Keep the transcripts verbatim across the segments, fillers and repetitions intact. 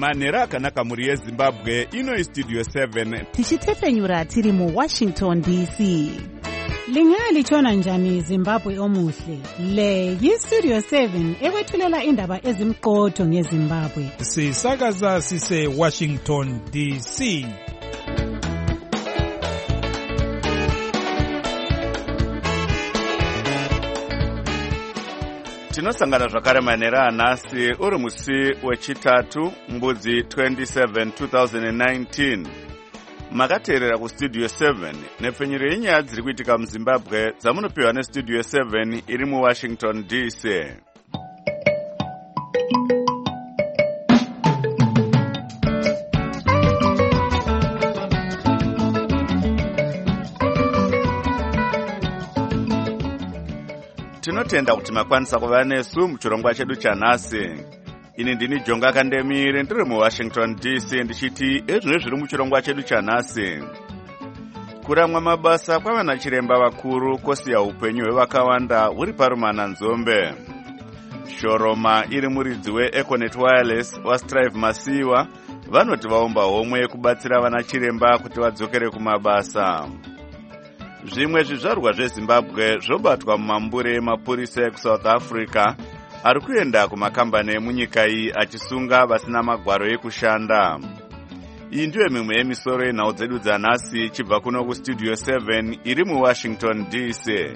manhero akanaka muri yezimbabwe. Ino Studio seven tichitefenyura tiri mu Washington D C. Lingalitshona njani Zimbabwe omuhle? Le yi-Studio seven ekwethulela indaba ezimqotho ngeZimbabwe. Sisakaza sise Washington D C. tinosangana zvakare manhero anhasi uri musi wechitatu mbudzi twenty-seven two thousand nineteen. Makateerera kustudio seven nepfenyuro yenyaya dziri kuitika muZimbabwe dzamunopiwa nestudio seven iri muWashington D C. Tinotenda kuti makwanisa kuva nesu muchirongwa chedu chanhasi. Ini ndini Jonga Kandemire ndiri muWashington D C ndichiti ezvino zviri muchirongwa chedu chanhasi. Kuramwa mabasa kwavana chiremba vakuru kosiya upenyu hwevakawanda huri parumana nzombe. Shoroma iri muridzi weEconet Wireless waStrive Masiwa vanoti vaomba homwe yekubatsira vana chiremba kuti vadzokere kumabasa. Zvimwe zvizvarwa zveZimbabwe zvobatwa mumambure emapurisa ekuSouth Africa ari kuenda kumakambani emunyika iyi achisunga vasina magwaro ekushanda. Iyi ndiyo mimwe yemisoro yenhau dzedu dzanhasi chibva kuno kustudio seven iri muWashington D C.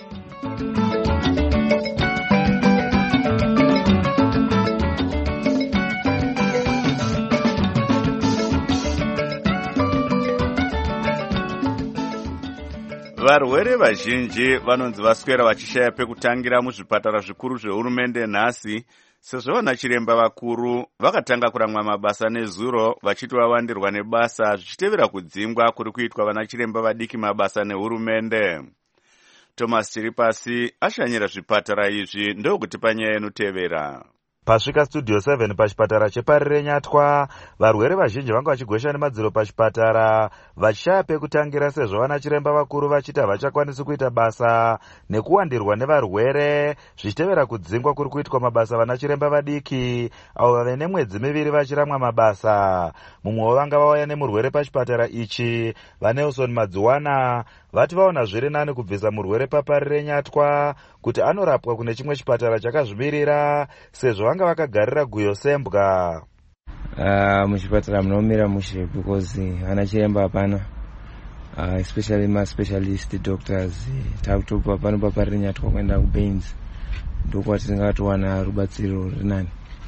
Varwere vazhinji vanonzi vaswera vachishaya pekutangira muzvipatara zvikuru zvehurumende nhasi, sezvo vana chiremba vakuru vakatanga kuramwa mabasa nezuro vachiti vawandirwa nebasa zvichitevera kudzingwa kuri kuitwa vana chiremba vadiki mabasa nehurumende. Thomas Chiripasi ashanyira zvipatara izvi ndokuti panyaya inotevera. Pasvika studio seven pachipatara cheparire Nyatwa, varwere vazhinji vanga vachigwesha nemadziro pachipatara vachishaya pekutangira sezvo vana chiremba vakuru vachiti havachakwanisi kuita basa nekuwandirwa nevarwere zvichitevera kudzingwa kuri kuitwa mabasa vana chiremba vadiki avo vave nemwedzi miviri vachiramwa mabasa. Mumwe vanga vauya nemurwere pachipatara ichi, vaNelson Madziwana, vati vaona zviri nani kubvisa murwere paparire Nyatwa kuti anorapwa kune chimwe chipatara chakazvimirira sezvo vanga vakagarira guyo sembwa. Uh, muchipatara munomira mushe because vana chiremba hapana, uh, especially ma specialist doctors takutopa pano paparire Nyatwa kuenda kuBaines ndokwati tingatowana rubatsiro rinani,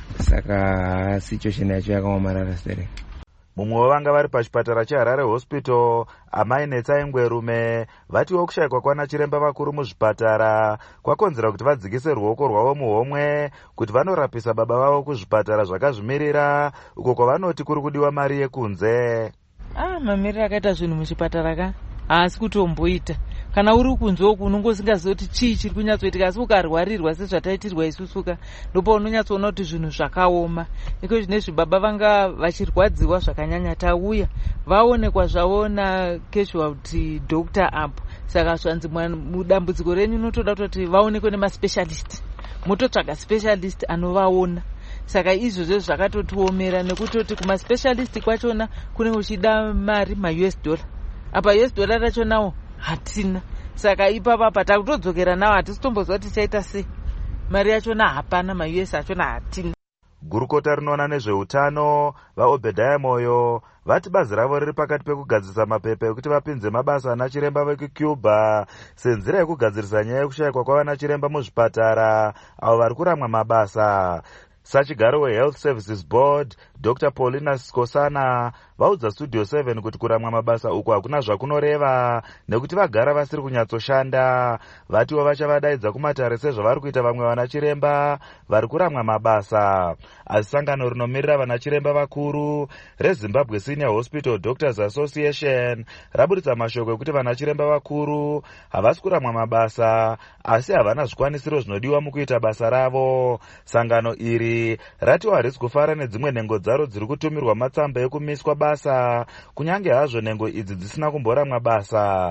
saka situation yacho yakaomarara sere. Mumwe vanga vari pachipatara cheHarare Hospital, amai Netsaingwerume, vatiwo kushayikwa kwana chiremba vakuru muzvipatara kwakonzera kuti vadzikise ruoko rwavo muhomwe kuti vanorapisa baba vavo kuzvipatara zvakazvimirira uko kwavanoti kuri kudiwa mari yekunze. Ah, mamiriro akaita zvinhu muchipatara ka haasi kutomboita. Kana uri kunzwa uku unongosingazivi kuti chii chiri kunyatsoitika, asi ukarwarirwa sezvataitirwa isusuka ndopa unonyatsoona kuti zvinhu zvakaoma. Iko zvinezvi baba vanga vachirwadziwa zvakanyanya tauya vaonekwa zvavo na-casualty doctor apo, saka zvanzi mudambudziko renyu unotoda kuti vaonekwe nemaspecialist, mototsvaga specialist anovaona. Saka izvozvo zvakatotiomera nekutoti kumaspecialist kwachona kune uchida mari ma-U S dollar, apa U S dollar rachonawo hatina. Saka ipapa patakutodzokera nawo hatisitomboziva kuti tichaita sei, mari yachona hapana, ma-U S achona hatina. Gurukota rinoona nezveutano vaObedhaya Moyo vati bazi ravo riri pakati pekugadzirisa mapepa ekuti vapinze mabasa ana chiremba vekuCuba senzira yekugadzirisa nyaya yekushayikwa kwavana chiremba muzvipatara avo vari kuramwa mabasa. Sachigaro weHealth Services Board Doctor Paulina Skosana vaudza Studio seven kuti kuramwa mabasa uku hakuna zvakunoreva nekuti vagara vasiri kunyatsoshanda. Vatiwo vachavadaidza kumatare sezvo vari kuita vamwe vana chiremba vari kuramwa mabasa. Asi sangano rinomirira vana chiremba vakuru reZimbabwe Senior Hospital Doctors Association raburitsa mashoko ekuti vana chiremba vakuru havasi kuramwa mabasa asi havana zvikwanisiro zvinodiwa mukuita basa ravo. Sangano iri ratiwa harisi kufara nedzimwe nhengo dzaro dziri kutumirwa matsamba ekumiswa basa kunyange hazvo nhengo idzi dzisina kumboramwa basa.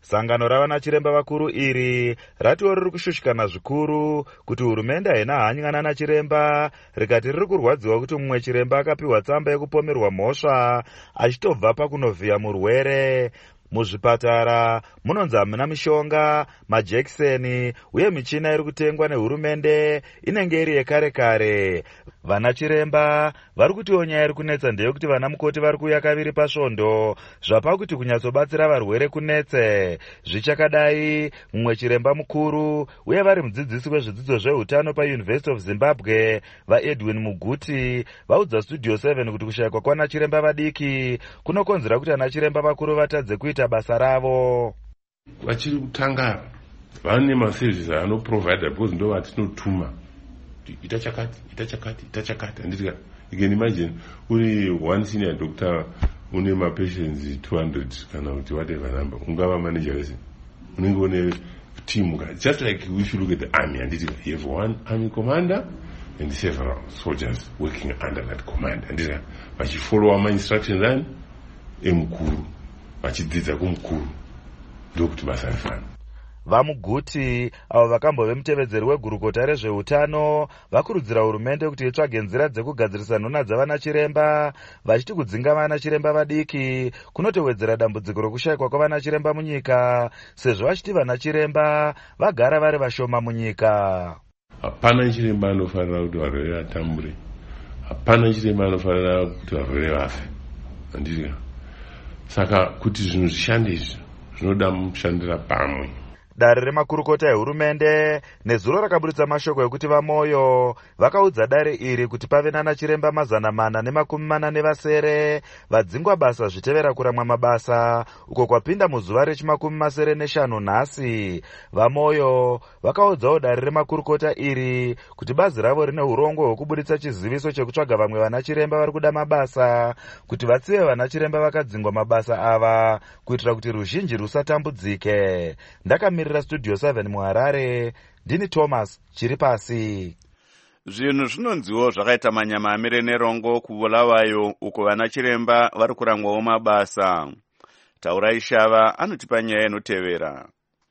Sangano ravanachiremba vakuru iri ratiwo riri kushushikana zvikuru kuti hurumende haina hanyana nachiremba, rikati riri kurwadziwa kuti mumwe chiremba akapiwa tsamba yekupomerwa mhosva achitobva pakunovhiya murwere. Muzvipatara munonzi hamuna mishonga, majekiseni uye michina iri kutengwa nehurumende inenge iri yekare kare. Vanachiremba vari kutiwo nyaya iri kunetsa ndeyekuti vana mukoti vari kuuya kaviri pasvondo zvapa kuti kunyatsobatsira varwere kunetse. Zvichakadai, mumwe chiremba mukuru uye vari mudzidzisi wezvidzidzo zveutano paUniversity of Zimbabwe vaEdwin Muguti vaudza Studio seven kuti kushayikwa kwanachiremba vadiki kunokonzera kuti anachiremba vakuru vatadze kuita basa ravo. Vachiri kutanga vane maservices anoprovide because ndo vatinotuma ita chakati ita chakati ita chakati andika you can imagine uri one senior doctor une ma patients two hundred kana kuti whatever number ungava manager wese unenge une team guys just like if you look at the army and you have one army commander and several soldiers working under that command and they vachifollow my instructions and emukuru vachidzidza kumukuru ndokuti basa rifana. Vamuguti avo vakambove mutevedzeri wegurukota rezveutano vakurudzira hurumende kuti itsvage nzira dzekugadzirisa nhuna dzavanachiremba, vachiti kudzinga vanachiremba vadiki kunotowedzera dambudziko rokushayikwa kwavanachiremba munyika, sezvo vachiti vanachiremba vagara vari vashoma munyika. Hapana chiremba anofanira kuti varwere vatambure, hapana chiremba anofanira kuti varwere vafe. Andika saka kuti zvinhu zvishande izvi zvinoda mushandira pamwe. Dare remakurukota ehurumende nezuro rakaburitsa mashoko ekuti vamoyo vakaudza dare iri kuti pave nanachiremba mazana mana nemakumi mana nevasere vadzingwa basa zvitevera kuramwa mabasa uko kwapinda muzuva rechimakumi masere neshanu nhasi. Vamoyo vakaudzawo dare remakurukota iri kuti bazi ravo rine urongo hwekuburitsa chiziviso chekutsvaga vamwe vanachiremba vari kuda mabasa kuti vatsive vanachiremba vakadzingwa mabasa ava kuitira kuti ruzhinji rusatambudzike. Ndakamirira Studio seven muHarare, ndini Thomas Chiripasi. Zvinhu zvinonziwo zvakaita manyama amire nerongo kuvulawayo uko vanachiremba vari kurangwawo mabasa. Taurai Shava anotipa nyaya inotevera.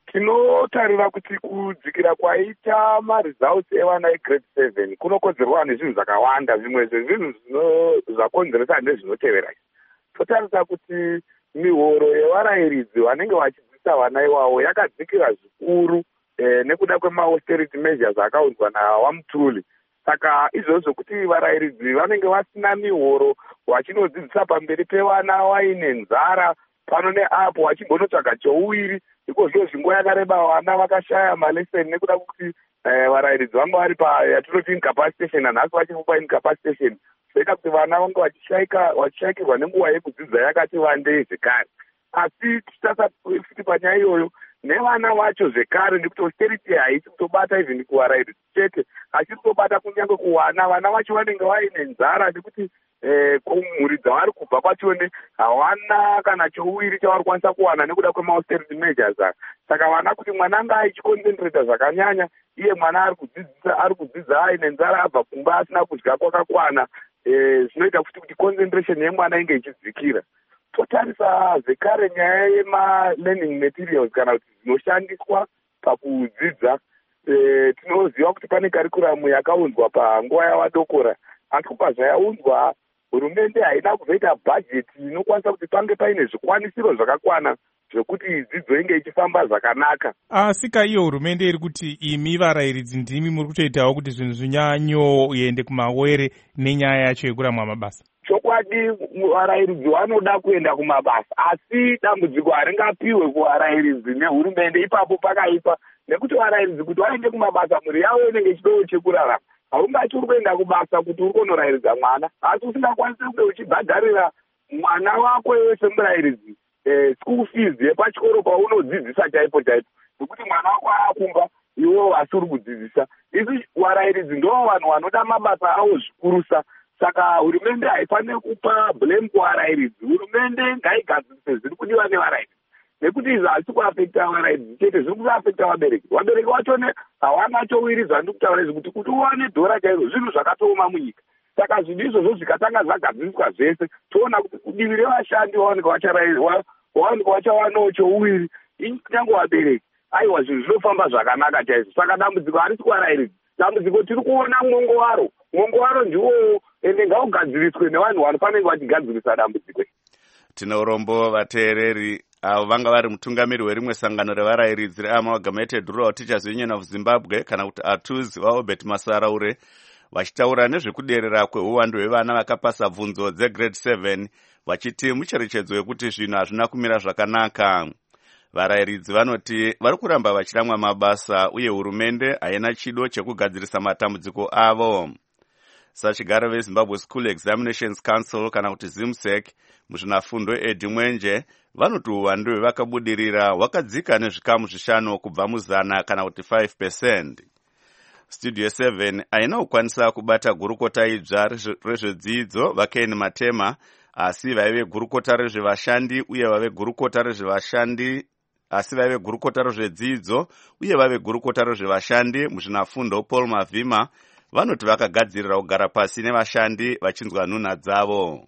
Tinotarira kuti kudzikira kwaita maresults evana egrade seven kunokonzerwa nezvinhu zvakawanda. Zvimwe zvezvinhu zvakonzeresa ndezvinotevera. Totarisa kuti mihoro yevarayiridzi vanenge vachidzidzisa vana iwawo yakadzikira zvikuru eh, nekuda kwema-austerity measures akaunzwa naWamtuli. Saka izvozvo kuti varayiridzi vanenge vasina mihoro vachinodzidzisa pamberi pevana vaine nzara pano neapo vachimbonotsvaga chouwiri. Ikozvo zvinguva yakareba vana vakashaya maleseni nekuda kuti eh, varayiridzi vanga vari pa yatinoti incapacitation nanhasi vachimupa incapacitation. Zveka kuti vana vanga vachishayika vachishayikirwa nenguva yekudzidza yakati wandei zvekare. Asi tichasati panyaya iyoyo nevana vacho zvekare nekuti austerity haisi kutobata even kuvarayiridzi chete asi kutobata kunyange kuwana vana vacho vanenge vaine nzara nekuti eh, kumhuri dzavari kubva pachone hawana kana chouwiri chavari kwanisa kuwana nekuda kwema-austerity measures. Saka vana kuti mwana anga achiconcentrata zvakanyanya iye mwana ari kudzidzisa ari kudzidza aine nzara abva kumba asina kudya kwakakwana zvinoita eh, kuti kuti concentration yemwana inge ichidzikira. Totarisa zvekare nyaya yema-learning materials kana kuti dzinoshandiswa pakudzidza. E, tinoziva kuti pane karikuramu yakaunzwa panguva yavadokora. Asi kubva zvayaunzwa hurumende haina kuzoita bhajeti inokwanisa kuti pange paine zvikwanisiro zvakakwana zvekuti dzidzo inge ichifamba zvakanaka. Asika iyo hurumende iri kuti imi varayiridzi ndimi muri kutoitawo kuti zvinhu zvinyanyo uende kumawere nenyaya yacho yekuramwa mabasa. Chokwadi varayiridzi vanoda kuenda kumabasa asi dambudziko haringapiwe kuvarayiridzi nehurumende ipapo pakaipa nekuti varayiridzi kuti vaende kumabasa mhuri yavo inenge ichidowo chekurarama. Haungati uri kuenda kubasa kuti uri kunorayiridza mwana asi usingakwanisi kunge uchibhadharira mwana wako iwe semurayiridzi eh, school fees yepachikoro paunodzidzisa chaipo chaipo nekuti mwana wako aakumba iwewo asi uri kudzidzisa. Isi varayiridzi ndoo vanhu vanoda mabasa avo zvikurusa. Saka hurumende haifaniri kupa blame kuvarayiridzi. Hurumende ngaigadzirise zviri kudiwa nevarayiridzi nekuti izvi hasi kuafekta varayiridzi chete, zviri kuafekta vabereki. Vabereki vachone hawana chowiri zvandiri kutaura izvi kuti kuti uwane dhora chaizvo zvinhu zvakatooma munyika. Saka zvinhu izvozvo zvikatanga zvagadziriswa zvese toona kuti kudivi revashandi vaoneka vachawanawo chouwiri inyange vabereki aiwa zvinhu zvinofamba zvakanaka chaizvo. Saka dambudziko harisi kuvarairidzi, dambudziko tiri kuona mwongo waro. Mwongo waro ndiwo ende ngaugadziriswe nevanhu vanofanenge vachigadzirisa dambudziko. Tine urombo vateereri avo vanga vari mutungamiri werimwe sangano revarairidzi reAmalgamated Rural Teachers Union of Zimbabwe kana kuti A T U Z vaObert Masaraure vachitaura nezvekuderera kweuwandu hwevana vakapasa bvunzo dzegrade seven vachiti mucherechedzo wekuti zvinhu hazvina kumira zvakanaka. Varairidzi vanoti vari kuramba vachiramwa mabasa uye hurumende haina chido chekugadzirisa matambudziko avo. Sachigara veZimbabwe School Examinations Council kana kuti ZIMSEC muzvinafundo Edi Mwenje vanoti uwandu hwevakabudirira hwakadzika nezvikamu zvishanu kubva muzana kana kuti five percent. Studio seven haina kukwanisa kubata gurukota idzva rezvedzidzo vaKen Matema, asi vaive gurukota rezvevashandi uye vave gurukota rezvevashandi asi vaive gurukota rezvedzidzo uye vave gurukota rezvevashandi muzvinafundo Paul Mavhima vanoti vakagadzirira kugara pasi nevashandi vachinzwa nhunha dzavo.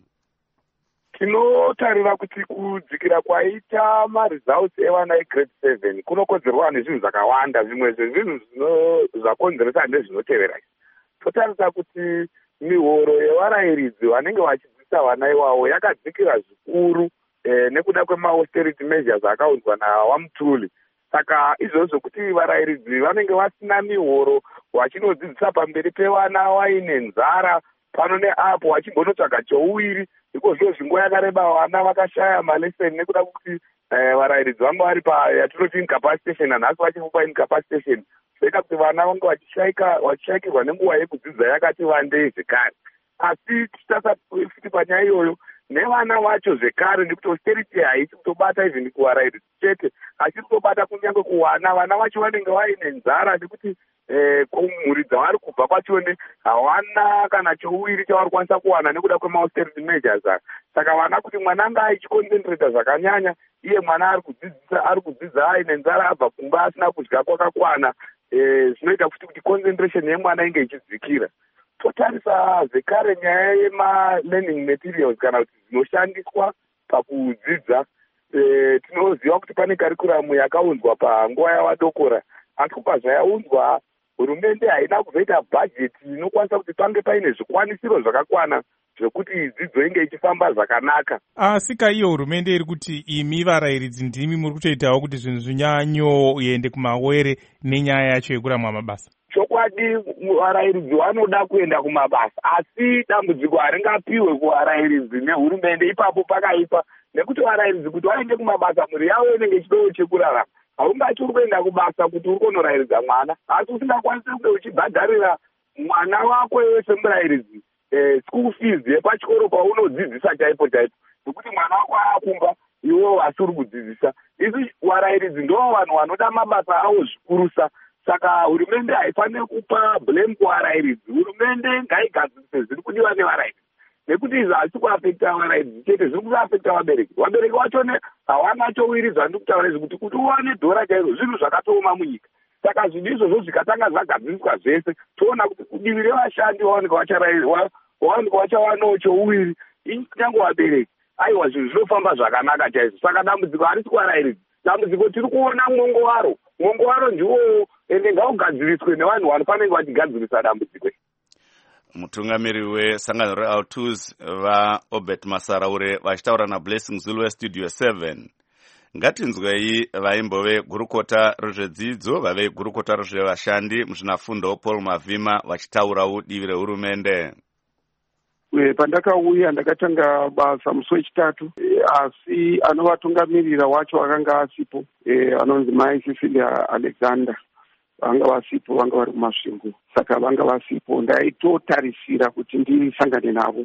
Tinotarira kuti kudzikira kwaita maresults evana egrade seven kunokonzerwa nezvinhu zvakawanda. Zvimwe zvezvinhu zvakonzeresa ndezvinotevera. Totarisa kuti mihoro yevarairidzi vanenge vachidzidzisa vana ivavo yakadzikira zvikuru eh, nekuda kwema-austerity measures akaunzwa naWamtuli. Saka izvozvo kuti varairidzi vanenge vasina mihoro vachinodzidzisa pamberi pevana vaine nzara pano neapo vachimbonotsvaga chouwiri. Iko zviro zvinguva yakareba vana vakashaya maleseni nekuda kuti eh, varairidzi vanga vari payatinoti incapacitation nanhasi vachiri paincapacitation. Zvoita kuti vana vanga vachishaika vachishayikirwa nenguva yekudzidza yakati wandei zvekare. Asi tichasati panyaya iyoyo nevana vacho zvekare nekuti austerity haisi kutobata izvi kuvarairidzi chete, asi kutobata kunyange kuvana. Vana vacho vanenge vaine nzara nekuti eh, kumhuri dzavari kubva kwachone hawana kana chouwiri chavari kwanisa kuwana nekuda kwema-austerity measures. Saka vana kuti mwana anga achiconcentrata zvakanyanya, iye mwana ari kudzidzisa ari kudzidza aine nzara abva kumba asina kudya kwakakwana, eh, zvinoita kuti kuti concentration yemwana inge ichidzikira. Totarisa zvekare nyaya yema-learning materials kana kuti dzinoshandiswa pakudzidza. E, tinoziva kuti pane karikuramu yakaunzwa panguva yavadokora, asi kupa zvayaunzwa hurumende haina kuzoita bhajeti inokwanisa kuti pange paine zvikwanisiro zvakakwana zvekuti dzidzo inge ichifamba zvakanaka. Asi kaiyo hurumende iri kuti imi varairidzi ndimi muri kutoitawo kuti zvinhu zvinyanyo uende kumawere nenyaya yacho yekuramwa mabasa. Chokwadi varairidzi vanoda kuenda kumabasa, asi dambudziko haringapiwe kuvarairidzi nehurumende ipapo pakaipa, nekuti varairidzi kuti vaende kumabasa mhuri yavo inenge ichidowo chekurarama. Haungati uri kuenda kubasa kuti uri kunorairidza mwana, asi usingakwanisi kunge uchibhadharira mwana wako iwe semurairidzi eh, school fees yepachikoro paunodzidzisa chaipo chaipo, nekuti mwana wako aakumba iwewo asi uri kudzidzisa. Isi varairidzi ndo vanhu vanoda mabasa avo zvikurusa. Saka hurumende haifaniri kupa blame kuvarairidzi. Hurumende ngaigadzirise zviri kudiwa nevarairidzi, nekuti izvi hazisi kuafekta varairidzi chete, zviri kuafekta vabereki. Vabereki vachone hawana chowiridzwa ndikutaura izvi kuti kuti uwane dhora chaizvo zvinhu zvakatooma munyika. Saka zvinhu izvozvo zvikatanga zvagadziriswa zvese, toona kuti kudivi revashandi vaoneka vachawanawo chouwiri, inyange vabereki aiwa zvinhu zvinofamba zvakanaka chaizvo. Saka dambudziko harisi kuvarairidzi, dambudziko tiri kuona mwongo waro. Mwongo waro ndiwo ende ngaugadziriswe nevanhu vanofanenge vachigadzirisa dambudziko. Mutungamiri wesangano reA T U Z vaObert Masaraure vachitaura naBlessing Zulu weStudio seven. Ngatinzwei vaimbove gurukota rezvedzidzo vave gurukota rezvevashandi muzvinafundo Paul Mavhima vachitaurawo divi rehurumende. Pandakauya ndakatanga basa musi wechitatu, asi anovatungamirira wacho akanga asipo, anonzi Mai Cecilia Alexander, vanga vasipo, vanga vari kumasvingo. Saka vanga vasipo, ndaitotarisira kuti ndisangane navo,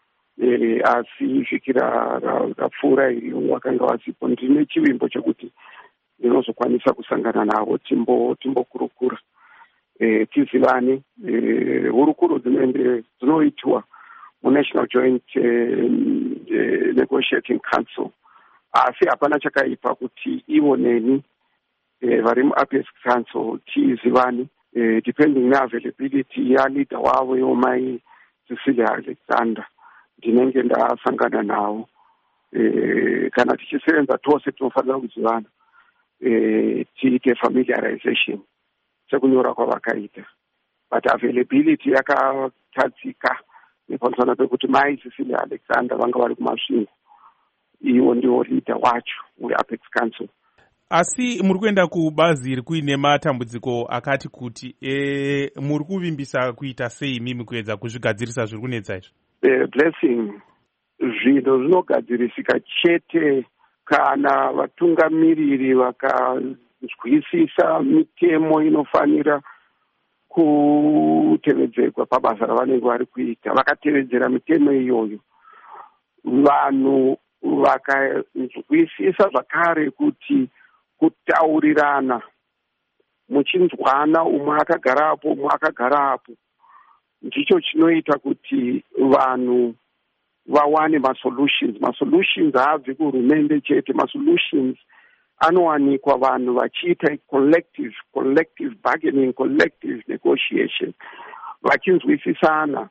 asi svikira rapfuura iri vakanga vasipo. Ndine chivimbo chekuti ndinozokwanisa kusangana navo timbo timbokurukura, tizivane hurukuro dzinoende dzinoitwa muNational Joint uh, uh, Negotiating Council. Asi hapana chakaipa kuti ivo neni uh, vari muApex Council tizivani, uh, depending neavailability yaleader wavo yomai Cecilia Alexander ndinenge ndasangana navo. Uh, kana tichisevenza tose tinofanira kuzivana. eh, tiite familiarization sekunyora kwavakaita, but availability yakatadzika nepamusana pekuti mai Cecilia Alexander vanga vari kumasvingo, iwo ndiwo leader wacho weApex Council. Asi muri kuenda kubazi iri kuine matambudziko akati kuti e, muri kuvimbisa kuita sei mimi kuedza kuzvigadzirisa zviri kunetsa izvo? E, blessing, zvinhu zvinogadzirisika chete kana vatungamiriri vakazwisisa mitemo inofanira kutevedzerwa pabasa ravanenge vari kuita. Vakatevedzera mitemo iyoyo, vanhu vakazwisisa zvakare kuti kutaurirana muchinzwana, umwe akagarapo umwe akagarapo, ndicho chinoita kuti vanhu vawane masolutions. Masolutions haabvi kuhurumende chete, masolutions anowanikwa vanhu vachiita collective collective bargaining, collective negotiation, vachinzwisisana.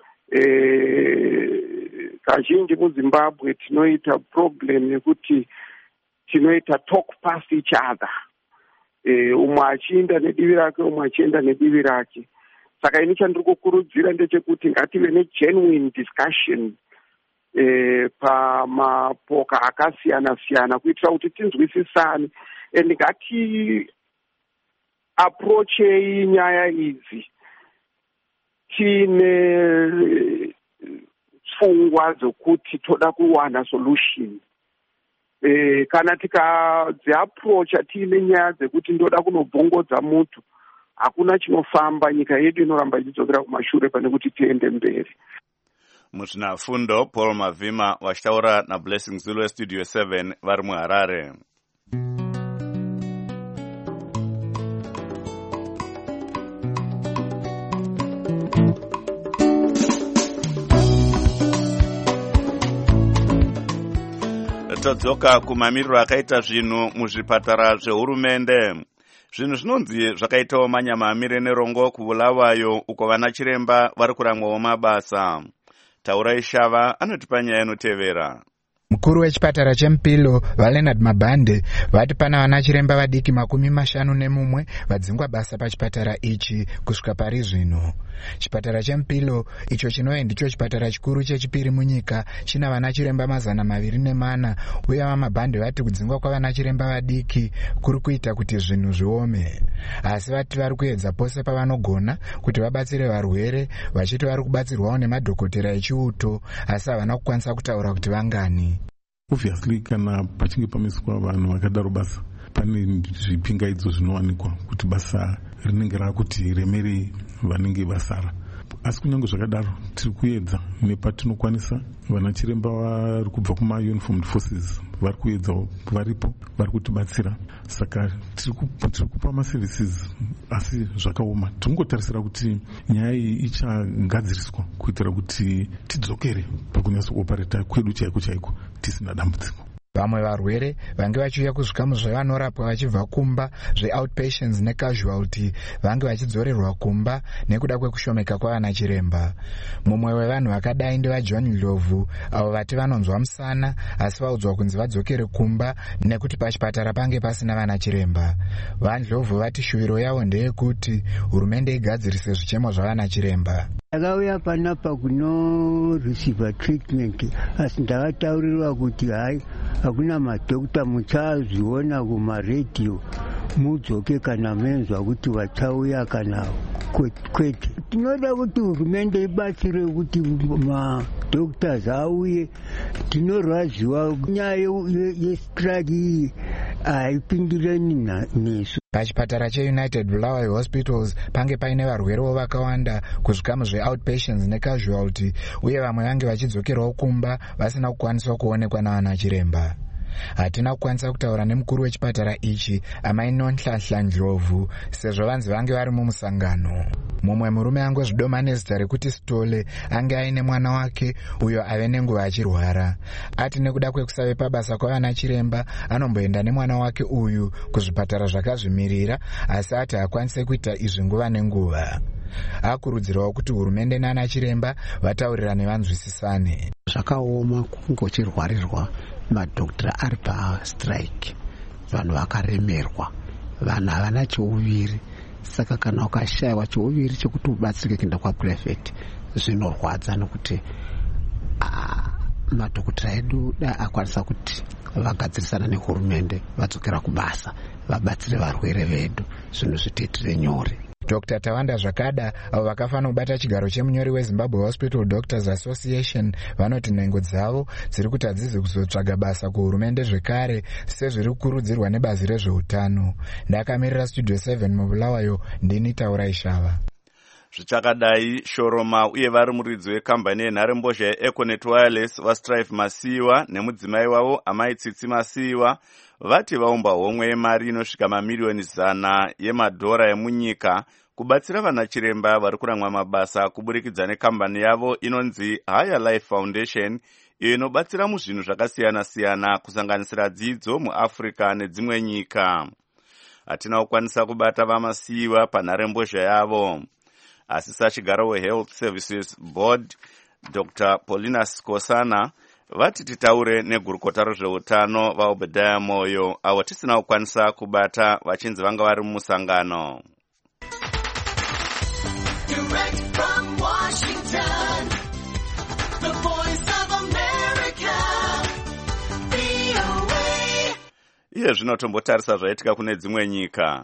Eh, kazhinji muZimbabwe tinoita problem yekuti tinoita talk past each other, eh, umwe achienda nedivi rake umwe achienda nedivi rake. Saka ini chandiri kukurudzira ndechekuti ngative negenuine discussion eh, pamapoka akasiyana siyana kuitira kuti tinzwisisane, and ngati approachei nyaya idzi tine pfungwa dzokuti toda kuwana solution. E, kana tikadziapproacha tiine nyaya dzekuti ndoda kunobvongodza mutu, hakuna chinofamba, nyika yedu inoramba ichidzokera kumashure pane kuti tiende mberi. Muzvinafundo Paul Mavhima vachitaura naBlessing Zulu weStudio seven vari muHarare. Todzoka kumamiriro akaita zvinhu muzvipatara zvehurumende. Zvinhu zvinonzi zvakaitawo manyamamire nerongo kuBulawayo uko vana chiremba vari kuramwawo mabasa. Taurai Shava anotipa nyaya inotevera. Mukuru wechipatara cheMpilo vaLeonard Mabande vati pana vana chiremba vadiki makumi mashanu nemumwe vadzingwa basa pachipatara ichi kusvika pari zvino. Chipatara cheMpilo icho chinove ndicho chipatara chikuru chechipiri munyika china vana chiremba mazana maviri nemana, uye vaMabande vati kudzingwa kwavana chiremba vadiki kuri kuita kuti zvinhu zviome. Asi vati vari kuedza pose pavanogona kuti vabatsire varwere, vachiti vari kubatsirwawo nemadhokotera echiuto, asi havana kukwanisa kutaura kuti vangani. Obviously kana pachinge pamiswa vanhu vakadaro basa pane zvipingaidzo zvinowanikwa kuti basa rinenge rakuti remere vanenge vasara. Asi kunyange zvakadaro tiri kuedza nepatinokwanisa. Vana chiremba vari kubva kuma-uniformed forces vari kuedza varipo, vari kutibatsira. Saka tiri kupa maservices asi zvakaoma. Tingotarisira kuti nyaya iyi ichagadziriswa kuitira kuti tidzokere pakunyasa kuopereta kwedu chaiko chaiko tisina dambudziko. Vamwe varwere vange vachiuya kuzvikamu zvevanorapwa vachibva kumba zveoutpatients necasualty vange vachidzorerwa kumba nekuda kwekushomeka kwavana chiremba. Mumwe wevanhu vakadai ndevaJohn Ndlovu, avo vati vanonzwa musana asi vaudzwa kunzi vadzokere kumba nekuti pachipatara pange pasina vana chiremba. VaNdlovu vati shuviro yavo ndeyekuti hurumende igadzirise zvichemo zvavana chiremba. Ndakauya panapa kuno receive treatment, asi ndakataurirwa kuti hai hakuna madhokta, muchazviona kumaredhiyo mudzoke kana menzwa kuti vachauya kana kwete. Tinoda kuti hurumende ibatsire kuti madhoktas auye. Tinorwadziwa nyaya yestrike iyi haipindirani nesu. Pachipatara cheUnited Bulawayo Hospitals pange paine varwerewo vakawanda kuzvikamu zveoutpatients necasualty, uye vamwe vange vachidzokerawo kumba vasina kukwaniswa kuonekwa navana chiremba. Hatina kukwanisa kutaura nemukuru wechipatara ichi Amai Nonhlanhla Ndlovu sezvo vanzi vange vari mumusangano. Mumwe murume angozvidoma nezita rekuti Sitole ange aine mwana wake uyo ave nenguva achirwara. Ati nekuda kwekusave pabasa kwavana chiremba anomboenda nemwana wake uyu kuzvipatara zvakazvimirira, asi ati hakwanise kuita izvi nguva nenguva. Akurudzirawo kuti hurumende nana chiremba vataurirane vanzwisisane. Zvakaoma kunge uchirwarirwa madhokotera ari pastrike. vanhu vakaremerwa, vanhu havana cheuviri. Saka kana ukashayiwa cheuviri chekuti ubatsirike kuenda kwaprivate zvinorwadza, nokuti madhokotera edu da akwanisa kuti vagadzirisana nehurumende vadzokera kubasa vabatsire varwere vedu, zvinhu zvitiitire nyore. Doctor Tawanda Zvakada, avo vakafanira kubata chigaro chemunyori weZimbabwe Hospital Doctors Association, vanoti nhengo dzavo dziri kuti hadzizi kuzotsvaga basa kuhurumende zvekare sezviri kukurudzirwa nebazi rezveutano. Ndakamirira Studio seven mubulawayo, ndini Taurai Shava. Zvichakadai, Shoroma uye vari muridzi wekambani yenharembozha yeEconet Wireless vaStrive Masiyiwa nemudzimai wavo Amai Tsitsi Masiyiwa vati vaumba homwe yemari inosvika mamiliyoni zana yemadhora emunyika kubatsira vanachiremba vari kuramwa mabasa kuburikidza nekambani yavo inonzi Higher Life Foundation, iyo inobatsira muzvinhu zvakasiyana-siyana kusanganisira dzidzo muAfrica nedzimwe nyika. Hatina kukwanisa kubata vaMasiyiwa panharembozha yavo. Asi sachigaro weHealth Services Board Doctor Paulina Skosana vati titaure negurukota rezveutano vaObadiah Moyo, avo tisina kukwanisa kubata vachinzi vanga vari mumusangano. Iye zvino tombotarisa zvaitika kune dzimwe nyika.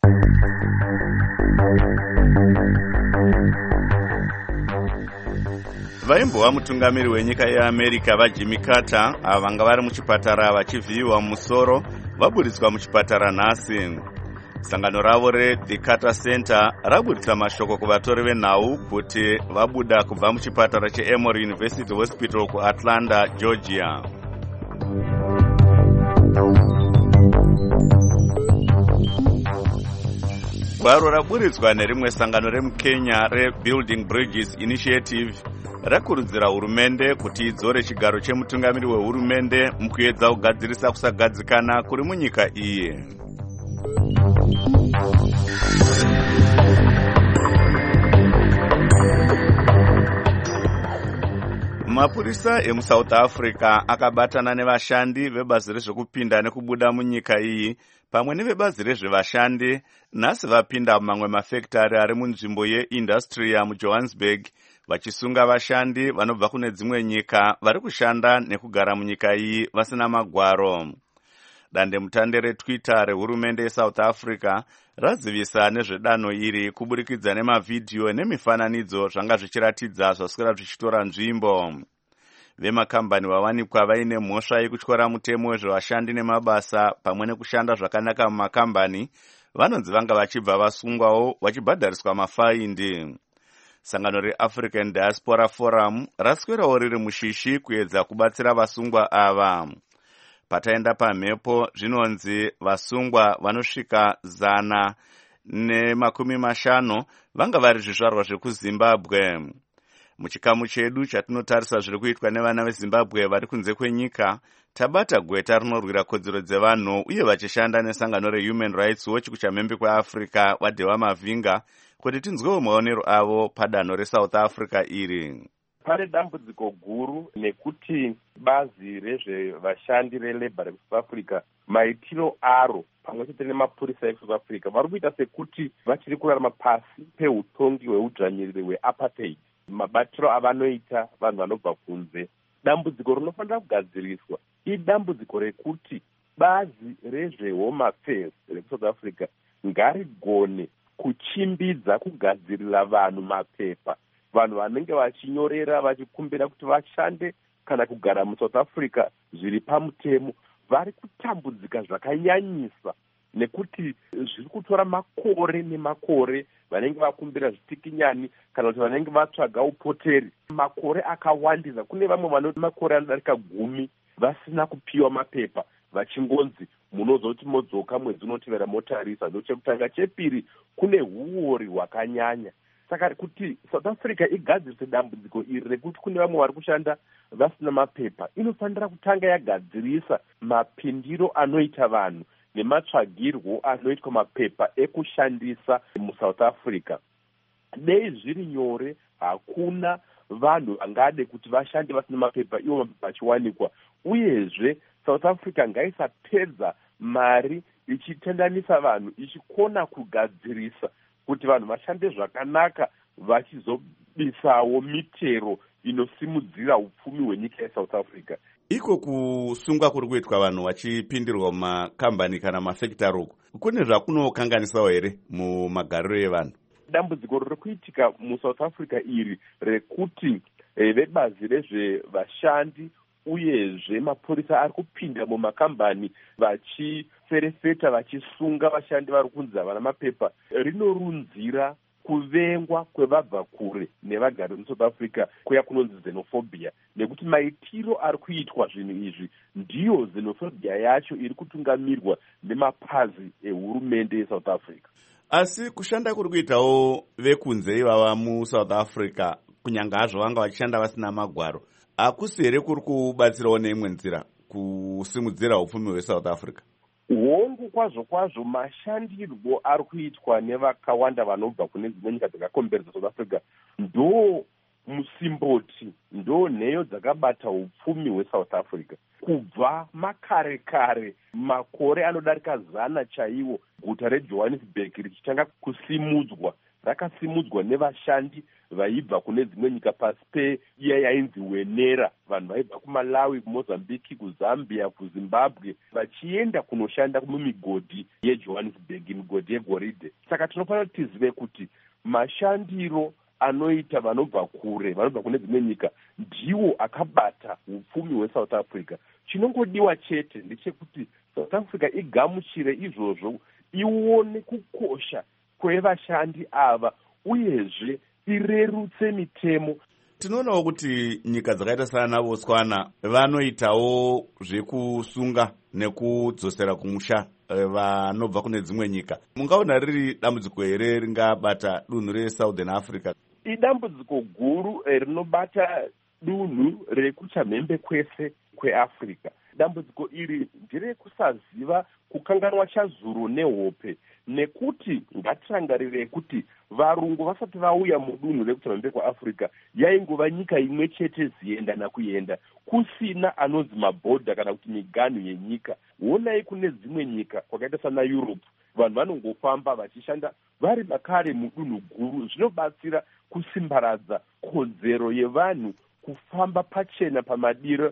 Vaimbova mutungamiri wenyika yeAmerica vaJimmy Carter, ava vanga vari muchipatara vachivhiyiwa musoro, vaburitswa muchipatara nhasi. Sangano ravo reThe Carter Center raburitsa mashoko kuvatori venhau kuti vabuda kubva muchipatara cheEmory University Hospital kuAtlanta, Georgia. Gwaro raburitswa nerimwe sangano remukenya reBuilding Bridges Initiative rakurudzira hurumende kuti idzore chigaro chemutungamiri wehurumende mukuedza kugadzirisa kusagadzikana kuri munyika iyi. Mapurisa emuSouth Africa akabatana nevashandi vebazi rezvekupinda nekubuda munyika iyi pamwe nevebazi rezvevashandi nhasi vapinda mumamwe mafekitari ari munzvimbo yeIndustrial muJohannesburg vachisunga vashandi vanobva kune dzimwe nyika vari kushanda nekugara munyika iyi vasina magwaro. Dandemutande reTwitter rehurumende yeSouth Africa razivisa nezvedanho iri kuburikidza nemavhidhiyo nemifananidzo zvanga zvichiratidza zvaswera zvichitora nzvimbo. Vemakambani vawanikwa vaine mhosva yekutyora mutemo wezvevashandi nemabasa pamwe nekushanda zvakanaka mumakambani vanonzi vanga vachibva vasungwawo vachibhadhariswa mafaindi. Sangano reAfrican Diaspora Forum raswerawo riri mushishi kuedza kubatsira vasungwa ava. Pataenda pamhepo zvinonzi vasungwa vanosvika zana nemakumi mashanu vanga vari zvizvarwa zvekuZimbabwe. Muchikamu chedu chatinotarisa zviri kuitwa nevana veZimbabwe vari kunze kwenyika, tabata gweta rinorwira kodzero dzevanhu uye vachishanda nesangano reHuman Rights Watch kuchamhembe kweAfrica vaDhewa Mavhinga kuti tinzwewo maonero avo padanho reSouth Africa iri. Pane dambudziko guru nekuti bazi rezvevashandi reLabour reSouth Africa maitiro aro pamwe chete nemapurisa eSouth Africa vari kuita sekuti vachiri kurarama pasi peutongi hweudzvanyiriri hweapartheid, mabatiro avanoita vanhu vanobva kunze. Dambudziko rinofanira kugadziriswa idambudziko rekuti bazi rezveHome Affairs reSouth Africa ngarigone kuchimbidza kugadzirira vanhu mapepa, vanhu vanenge vachinyorera vachikumbira kuti vashande kana kugara muSouth Africa zviri pamutemo vari kutambudzika zvakanyanyisa nekuti zviri kutora makore nemakore vanenge vakumbira zvitikinyani kana kuti vanenge vatsvaga upoteri makore akawandisa. Kune vamwe vanoti makore anodarika gumi vasina kupiwa mapepa vachingonzi munozoti modzoka mwedzi unotevera motarisa. Ndochekutanga. Chepiri, kune huori hwakanyanya. Saka kuti South Africa igadzirise dambudziko iri rekuti kune vamwe vari kushanda vasina mapepa, inofanira kutanga yagadzirisa mapindiro anoita vanhu nematsvagirwo anoitwa mapepa ekushandisa muSouth Africa. Dei zviri nyore, hakuna vanhu vangade kuti vashande vasina mapepa iwo mapepa achiwanikwa. Uyezve South Africa ngaisapedza mari ichitendanisa vanhu, ichikona kugadzirisa kuti vanhu vashande zvakanaka, vachizobisawo mitero inosimudzira upfumi hwenyika yeSouth Africa. Iko kusungwa kuri kuitwa vanhu vachipindirwa mumakambani kana mafekitari uku, kune zvakunokanganisawo here mumagariro evanhu? Dambudziko riri kuitika muSouth Africa iri rekuti eh, vebazi rezvevashandi uyezve mapurisa ari kupinda mumakambani vachiferefeta, vachisunga vashandi vari kunzi havana mapepa, rinorunzira kuvengwa kwevabva kure nevagari muSouth Africa kuya kunonzi xenophobia, nekuti maitiro ari kuitwa zvinhu izvi ndiyo xenophobia yacho iri kutungamirwa nemapazi ehurumende yeSouth Africa. Asi kushanda kuri kuitawo vekunze ivava muSouth Africa, kunyanga hazvo vanga vachishanda vasina magwaro, hakusi here kuri kubatsirawo neimwe nzira kusimudzira upfumi hweSouth Africa? Hongu kwazvo kwazvo mashandirwo ari kuitwa nevakawanda vanobva kune dzimwe nyika dzakakomberedza South Africa ndo musimboti, ndo nheyo dzakabata upfumi hweSouth Africa kubva makare kare, makore anodarika zana chaiwo. Guta reJohannesburg richitanga kusimudzwa, rakasimudzwa nevashandi vaibva kune dzimwe nyika pasi peiya yainzi Wenera, vanhu vaibva kuMalawi, kuMozambique, kuZambia, kuZimbabwe, vachienda kunoshanda mumigodhi yeJohannesburg, migodhi yegoridhe. Saka tinofanira kuti tizive kuti mashandiro anoita vanobva kure, vanobva kune dzimwe nyika, ndiwo akabata upfumi hweSouth Africa. Chinongodiwa chete ndechekuti South Africa igamuchire izvozvo, ione kukosha kwevashandi ava, uyezve irerutse mitemo. Tinoonawo kuti nyika dzakaita sana Botswana vanoitawo zvekusunga nekudzosera kumusha vanobva kune dzimwe nyika. Mungaona riri dambudziko here ringabata dunhu reSouthern Africa? Idambudziko guru rinobata dunhu rekuchamhembe kwese kweAfrica. Dambudziko iri nderekusaziva kukanganwa chazuro nehope, nekuti ngatirangarire kuti varungu vasati vauya mudunhu rekuchamhembe kwaAfrica yaingova nyika imwe chete zienda kuenda, kusina anonzi mabhodha kana kuti miganhu yenyika. Honai kune dzimwe nyika kwakaita sana Europe, vanhu vanongofamba vachishanda vari makare mudunhu guru. Zvinobatsira kusimbaradza kodzero yevanhu kufamba pachena pamadiro.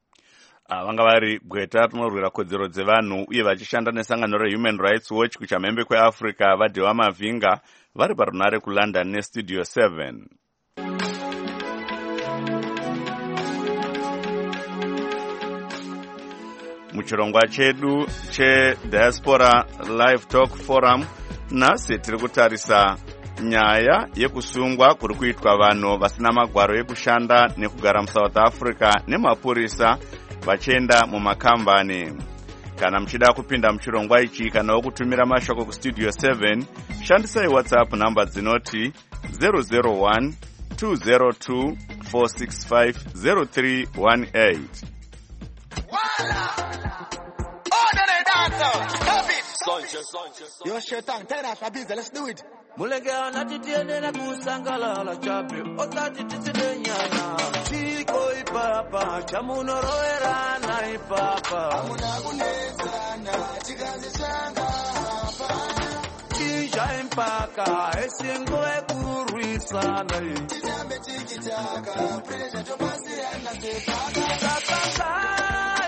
Vanga vari gweta rinorwira kodzero dzevanhu uye vachishanda nesangano reHuman Rights Watch kuchamhembe kweAfrica, Vadhewa Mavhinga, vari parunare kuLondon neStudio seven. Muchirongwa chedu cheDiaspora Live Talk Forum, nhasi tiri kutarisa nyaya yekusungwa kuri kuitwa vanhu vasina magwaro ekushanda nekugara muSouth Africa nemapurisa vachienda mumakambani. Kana muchida kupinda muchirongwa ichi kana kutumira mashoko kuStudio seven, shandisai WhatsApp namba dzinoti zero zero one two zero two four six five zero three one eight. Yo, Shetan, tell us a busy, let's do it. Mulegea na titiende na kusangala la chape, ota tititide nyana. Chiko ipapa, chamunoro era na ipapa. Amuna kuneza na chikazi changa hapana. Chinja impaka, esingo ekuruisana. Chinambe chikitaka, presha chopasi ana sepaka. Sapaka.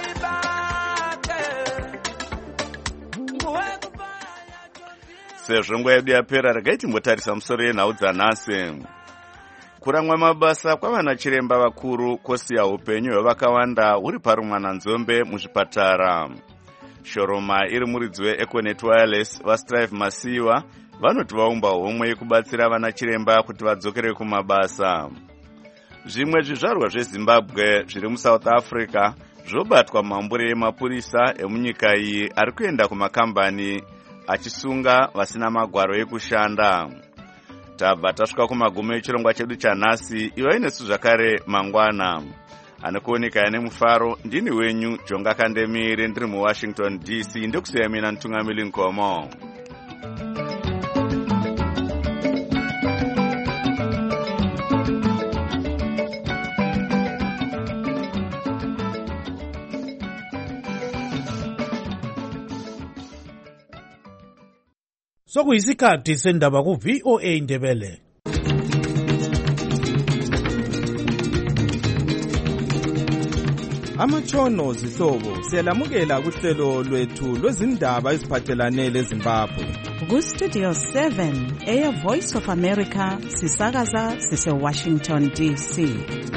Sezvo nguva yedu yapera, regai timbotarisa musoro yenhau dzanhasi. Kuramwa mabasa kwavana chiremba vakuru kwosiya upenyu hwevakawanda huri parumwananzombe muzvipatara. Shoroma iri muridzi weEconet Wireless vaStrive Masiwa vanoti vaumba homwe yekubatsira vana chiremba kuti vadzokere kumabasa. Zvimwe zvizvarwa zveZimbabwe zviri muSouth Africa zvobatwa mambure emapurisa emunyika iyi ari kuenda kumakambani achisunga vasina magwaro ekushanda. Tabva tasvika kumagumo echirongwa chedu chanhasi. Iva nesu zvakare mangwana. Anokuoneka ane mufaro, ndini wenyu Jonga Kandemire, ndiri muWashington D C, ndikusiya mina Ntungamili Nkomo. Sokuyisikhathi sendaba ku V O A Indebele. Amatshono zihlobo siyalamukela kuhlelo lwethu lwezindaba eziphathelane leZimbabwe. Ku Studio seven eya Voice of America sisakaza sise Washington D C.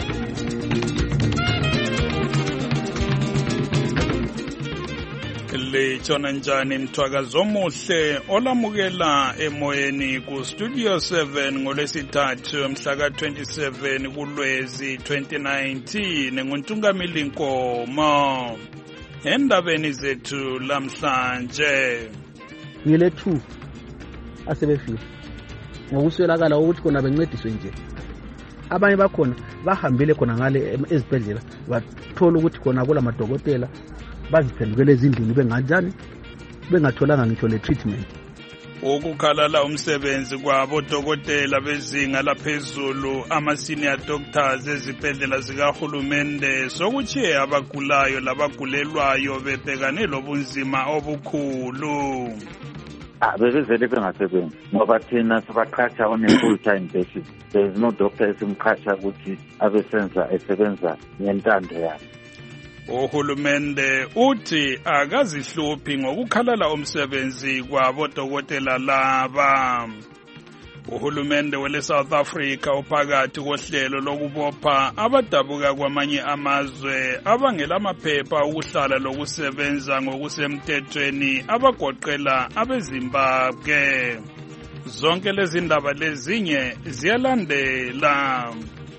Litshona njani mthwakazo omuhle olamukela emoyeni ku Studio seven ngolwesithathu mhla ka twenty-seven kuLwezi twenty nineteen nguntungamili Nkomo. Endabeni zethu lamhlanje ngile two asebefika ngokuswelakala ukuthi kona bencediswe nje. Abanye bakhona bahambile khona ngale ezibhedlela bathola ukuthi khona kula madokotela baziphendukele ezindlini benganjani bengatholanga ngitsho le treatment. Ukukhalala umsebenzi kwabo dokotela bezinga laphezulu ama senior doctors ezibhedlela zikahulumende sokuthi abagulayo labagulelwayo bebhekane lobunzima obukhulu. Bebezele bengasebenzi ngoba thina sibaqhatsha on a full time basis. There is no doctor esimqhatsha ukuthi abesenza esebenza ngentando yakhe. Uhulumende uthi akazihluphi ngokukhalala umsebenzi kwabo dokotela laba. Uhulumende wele South Africa uphakathi kohlelo lokubopha abadabuka kwamanye amazwe abangela amaphepha ukuhlala lokusebenza ngokusemthethweni abagoqela abeZimbabwe. Zonke lezi ndaba lezinye ziyalandela.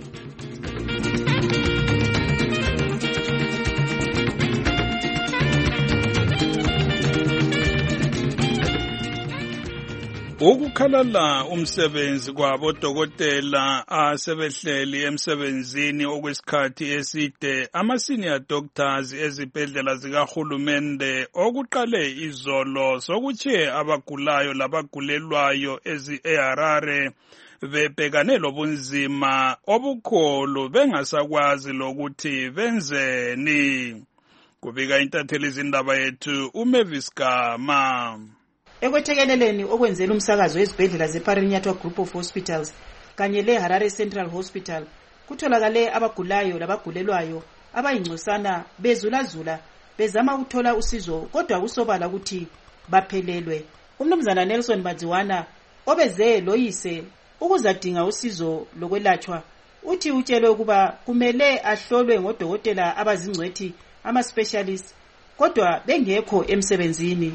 Ukukhalala umsebenzi kwabo dokotela asebehleli emsebenzini okwesikhathi eside ama senior doctors ezibhedlela zikahulumende okuqale izolo sokuthi abagulayo labagulelwayo ezi eHarare bebhekane lobunzima obukhulu bengasakwazi lokuthi benzeni. Kubika intatheli izindaba yethu uMavis Gama. Ekwethekeleleni okwenzela umsakazo wezibhedlela zeParinyatwa Group of Hospitals kanye le Harare Central Hospital kutholakale abagulayo labagulelwayo abayingcosana bezulazula bezama ukuthola usizo kodwa kusobala ukuthi baphelelwe. Umnumzana Nelson Madziwana obeze loyise ukuzadinga usizo lokwelatshwa uthi utshelwe ukuba kumele ahlolwe ngodokotela abazingcwethi ama specialist kodwa bengekho emsebenzini.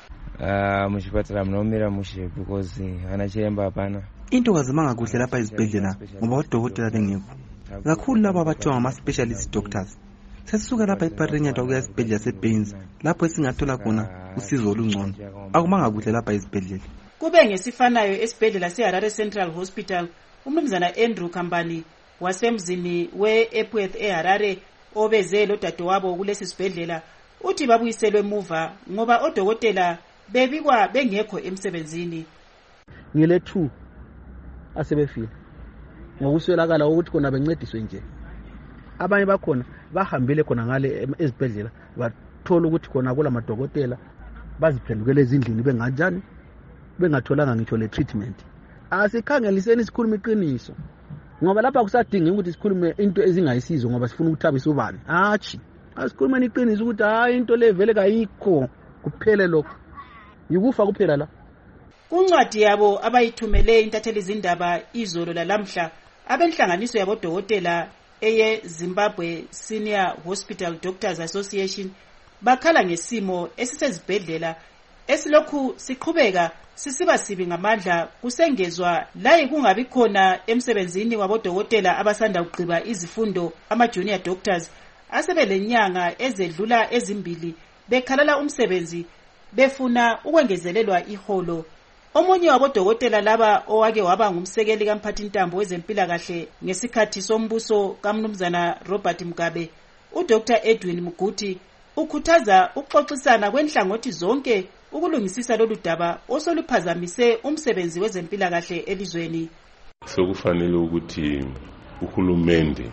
Ah, muchipatara munomira mushe because ana chiremba hapana. Into kazimanga kuhle lapha ezibhedlela ngoba odokotela bengekho. Kakhulu laba abathiwa ngama specialist doctors. Sesisuka lapha eParinyatwa kuya esibhedlela seBains lapho esingathola khona usizo olungcono. Akumanga kuhle lapha ezibhedlela. Kube ngesifanayo esibhedlela seHarare Central Hospital umnumzana Andrew Kambani wasemzini weEpworth eHarare obeze lo dadewabo kulesi sibhedlela uthi babuyiselwe emuva ngoba odokotela bebikwa bengekho emsebenzini. Ngile two asebefika ngokuswelakala ukuthi kona bencediswe nje. Abanye bakhona bahambile khona ngale ezibhedlela bathola ukuthi khona kula madokotela baziphendukele ezindlini benganjani bengatholanga ngitsho le treatment. Asikhangeliseni isikhuluma iqiniso ngoba lapha kusadinga ukuthi sikhulume into ezingayisizo ngoba sifuna ukuthabisa ubani. Hachi asikhulumeni iqiniso ukuthi hayi into le vele kayikho kuphele lokho yikufa kuphela la. Kuncwadi yabo abayithumele intatheli izindaba izolo lalamhla abenhlanganiso yabodokotela eye Zimbabwe Senior Hospital Doctors Association bakhala ngesimo esisezibhedlela esilokhu siqhubeka sisiba sibi ngamandla kusengezwa layi kungabi khona emsebenzini wabodokotela abasanda ugqiba izifundo ama junior doctors asebelenyanga ezedlula ezimbili bekhalala umsebenzi befuna ukwengezelelwa iholo. Omunye wabodokotela laba owake waba ngumsekeli kamphathintambo wezempilakahle ngesikhathi sombuso kaMnumzana Robert Mugabe uDr Edwin Muguti ukhuthaza ukuxoxisana kwenhlangothi zonke ukulungisisa lolu daba osoluphazamise umsebenzi wezempilakahle elizweni. Sokufanele ukuthi uhulumende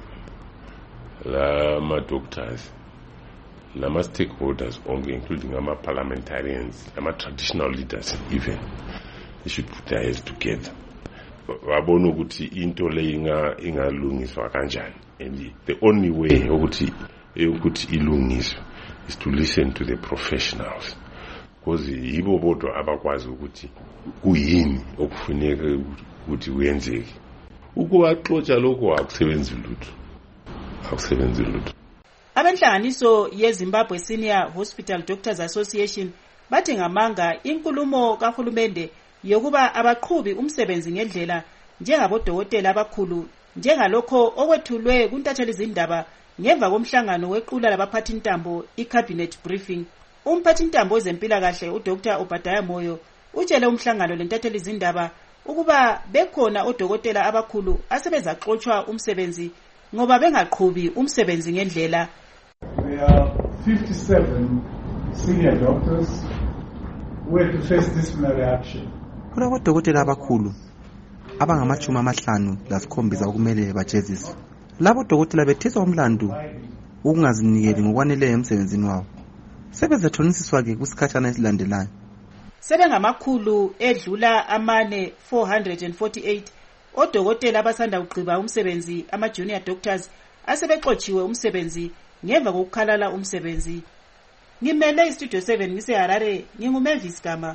lama doctors lama stakeholders onke including ama parliamentarians lama traditional leaders even they should put their heads together. Babona ukuthi into le inga ingalungiswa kanjani, and the only way ukuthi ukuthi ilungiswe is to listen to the professionals, because yibo bodwa abakwazi ukuthi kuyini okufuneka ukuthi kuyenzeke. Ukuwaxotsha lokho akusebenzi lutho, akusebenzi lutho. Abenhlanganiso yeZimbabwe Senior Hospital Doctors Association bathi ngamanga inkulumo kahulumende yokuba abaqhubi umsebenzi ngendlela njengabodokotela abakhulu njengalokho okwethulwe kuntatheli zindaba ngemva komhlangano wequla labaphathi intambo i-cabinet briefing. Umphathi intambo wezempilakahle uDr Obadiah Moyo utshele umhlangano lentatheli zindaba ukuba bekhona odokotela abakhulu asebezaxotshwa umsebenzi ngoba bengaqhubi umsebenzi ngendlela. There are fifty-seven senior doctors who had to face disciplinary action. Kulabodokotela abakhulu abangamachumi amahlanu lasikhombisa okumele bajeziswe. Labo dokotela betheswa umlandu ukungazinikeli ngokwaneleyo emsebenzini wabo. Sebezathonisiswa ke kusikhathana esilandelayo. Sebengamakhulu edlula amane four hundred forty-eight odokotela abasanda ugqiba umsebenzi ama junior doctors asebexotshiwe umsebenzi ngemva kokukhalala umsebenzi. Ngimele istudio seven ngise Harare, nginguMavis Gama.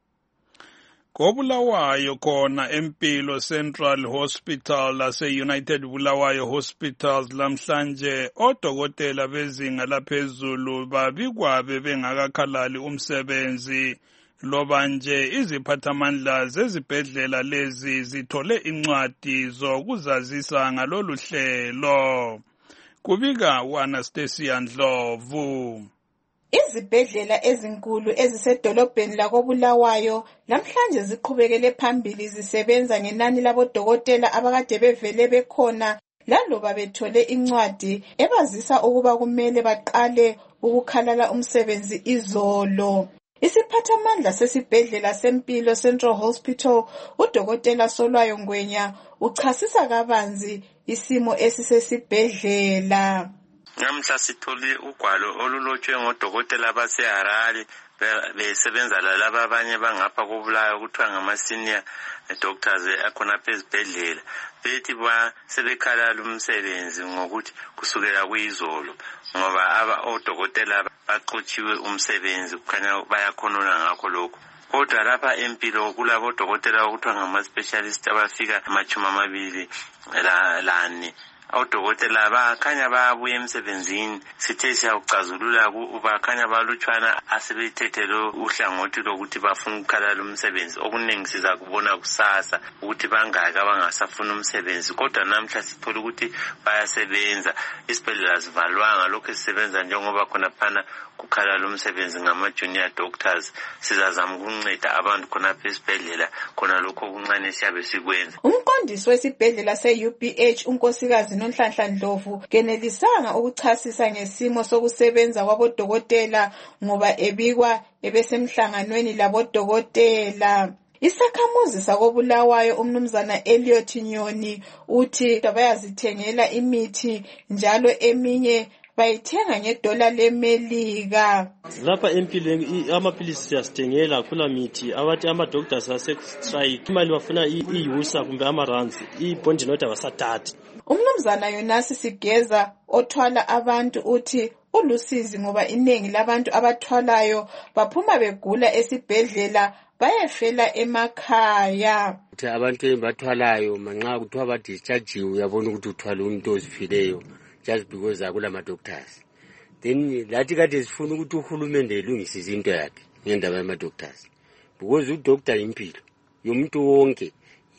Kobulawayo khona Empilo Central Hospital lase United Bulawayo Hospitals lamhlanje odokotela bezinga laphezulu babikwabe bengakakhalali umsebenzi loba nje iziphathamandla zezibhedlela lezi zithole incwadi zokuzazisa ngalolu hlelo. Kubika uAnastasia Ndlovu. Izibhedlela ezinkulu ezisedolobheni lakoBulawayo namhlanje ziqhubekele phambili zisebenza ngenani labodokotela abakade bevele bekhona laloba bethole incwadi ebazisa ukuba kumele baqale ukukhalala umsebenzi izolo. Isiphathamandla sesibhedlela seMpilo Central Hospital uDokotela Solwayo Ngwenya uchasisa kabanzi isimo esisesibhedlela. Namhla sithole ugwalo olulotshwe ngodokotela baseHarare besebenza lalaba abanye bangapha koBulawayo kuthiwa ngama-senior doctors akhona phezibhedlela. Bethi ba sebekhalala umsebenzi ngokuthi kusukela kuyizolo ngoba aba odokotela baxotshiwe umsebenzi kukhanya bayakhonona ngakho lokho. Kodwa lapha eMpilo kulabo dokotela okuthiwa ngama-specialist abafika amachumi amabili lane. Odokotela bakhanya bayabuya emsebenzini sithe siyawucazulula bakhanya balutshwana asebethethelo uhlangothi lokuthi bafuna ukukhalala umsebenzi. Okuningi siza kubona kusasa ukuthi bangaki abangasafuna umsebenzi, kodwa namhla sithola ukuthi bayasebenza. Isibhedlela zivalwanga lokho sisebenza njengoba khona phana kukhalala umsebenzi ngama-junior doctors. Sizazama ukunceda abantu khona phezibhedlela khona lokho okuncane siyabe sikwenza. Umqondisi wesibhedlela se-U B H unkosikazi Nonhlanhla Ndlovu kenelisanga ukuchasisa ngesimo sokusebenza kwabodokotela ngoba ebikwa ebesemhlanganweni labodokotela. Isakhamuzi sakoBulawayo umnumzana Elliot Nyoni uthi bayazithengela imithi njalo eminye bayithenga ngedola lemelika. Lapha empilweni amaphilisi siyasithengela kula mithi abathi ama doctors ase strike imali bafuna iyusa kumbe ama runs ibond note abasathatha. Umnumzana Yonasi Sigeza othwala abantu uthi ulusizi ngoba inengi labantu abathwalayo baphuma begula esibhedlela bayefela emakhaya. Ukuthi abantu embathwalayo manxa kuthiwa ba discharge uyabona ukuthi uthwala umuntu ozifileyo just because akula ma doctors. Then lathi kade sifuna ukuthi uhulumende elungise izinto yakhe ngendaba yama doctors. Because udoctor impilo yomuntu wonke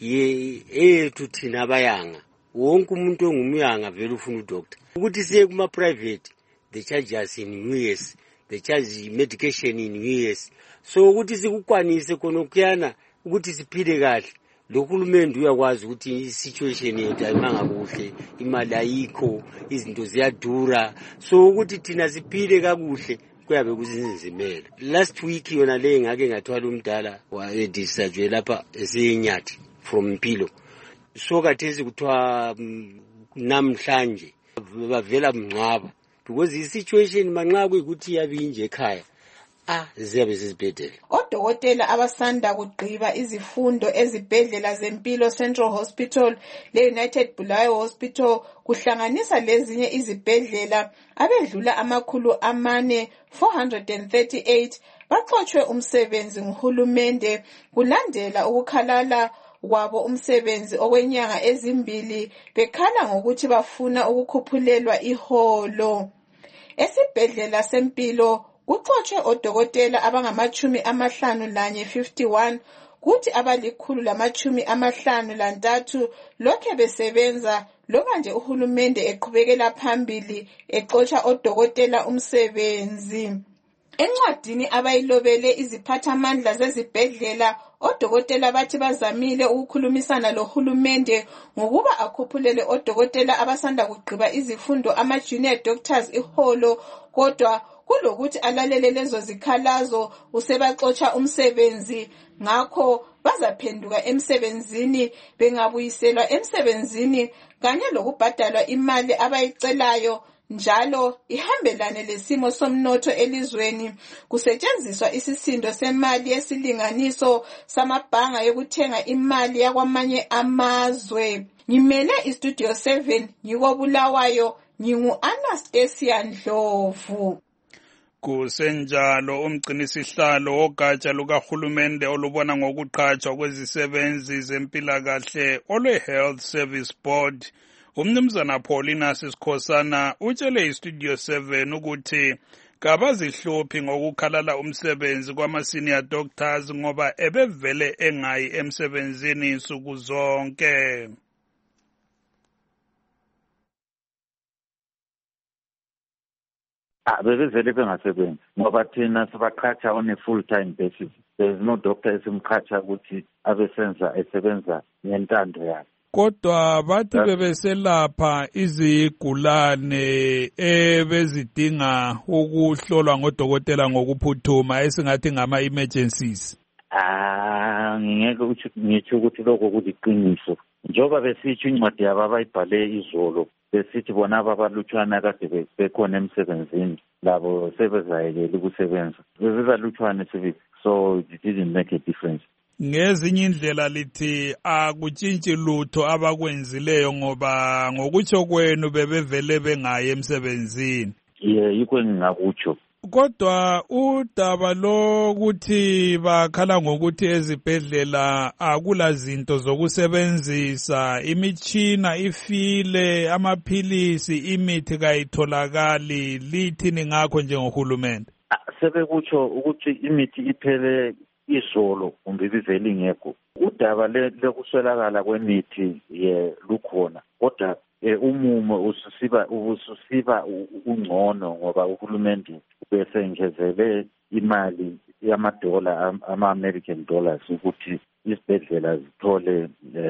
ye ethu thina abayanga wonke umuntu ongumyanga vele ufuna udoctor. Ukuthi siye kuma private the charges in U S, the charge medication in U S. So ukuthi sikukwanise khona kuyana ukuthi siphile kahle.Lohulumende uyakwazi ukuthi i-situation yethu ayimanga kuhle, imali ayikho, izinto ziyadura. So ukuthi thina siphile kakuhle kuyabe kuzinzimela. Last week yona le ngake ngathwala umdala wa discharge lapha eseNyathi from Mpilo. So kathesi kuthiwa namhlanje bavela mngcwaba because i-situation manxa kuyikuthi yabinje ekhaya a ziyabe zizibhedlela. Odokotela abasanda kugqiba izifundo ezibhedlela zempilo Central Hospital le-United Bulawayo Hospital kuhlanganisa lezinye izibhedlela abedlula amakhulu amane four hundred thirty-eight baxotshwe umsebenzi nguhulumende kulandela ukukhalala kwabo umsebenzi okwenyanga ezimbili bekhala ngokuthi bafuna ukukhuphulelwa iholo. Esibhedlela sempilo kuxotshwe odokotela abangamachumi amahlanu lanye fifty-one kuthi abalikhulu lamachumi amahlanu lantathu lokhe besebenza loba nje uhulumende eqhubekela phambili exotsha odokotela umsebenzi. Encwadini abayilobele iziphathamandla zezibhedlela odokotela bathi bazamile ukukhulumisana lohulumende ngokuba akhuphulele odokotela abasanda kugqiba izifundo ama-junior doctors iholo, kodwa kulokuthi alalele lezo zikhalazo usebaxotsha umsebenzi, ngakho bazaphenduka emsebenzini bengabuyiselwa emsebenzini kanye lokubhadalwa imali abayicelayo njalo ihambelane lesimo somnotho elizweni, kusetshenziswa isisindo semali yesilinganiso samabhanga yokuthenga imali yakwamanye amazwe. Ngimele istudio seven ngikobulawayo, ngingu-Anastasia Ndlovu. Kusenjalo umgcinisihlalo wogatsha lukahulumende olubona ngokuqhatshwa kwezisebenzi zempilakahle olwe-Health Service Board umnumzana Paulina Sikhosana utshele istudio seven ukuthi kabazihluphi ngokukhalala umsebenzi kwama-senior doctors ngoba ebevele engayi emsebenzini insuku zonke. Ah, bebevele bengasebenzi ngoba thina sibaqhatsha on a full time basis. There is no doctor esimqhatsha ukuthi abesenza esebenza ngentando yakhe. Kodwa bathi bebeselapha izigulane ebezidinga ukuhlolwa ngodokotela ngokuphuthuma esingathi ngama-emergencies. Ah, ngeke ngitsho ukuthi lokho kuliqiniso. Njoba besitsho incwadi yabo abayibhale izolo besithi bona ababalutshwana kade bekhona emsebenzini labo sebezayekela ukusebenza. Bebebalutshwane sibili, so it didn't make a difference. Ngezinye indlela lithi akutshintshi lutho abakwenzileyo ngoba ngokutsho kwenu bebevele bengayi emsebenzini. Yeah, yikho ngingakutsho. Kodwa udaba lokuthi bakhala ngokuthi ezibhedlela akula zinto zokusebenzisa, imitshina ifile, amaphilisi, imithi kayitholakali, lithini ngakho njengohulumende? Sebekutsho ukuthi imithi iphele izolo kumbe ibivele ingekho. Udaba lekuswelakala kwemithi ye lukhona, kodwa umumo ususiba ususiba ungcono ngoba uhulumende bese ngezele imali yamadola ama-American dollars ukuthi isibhedlela zithole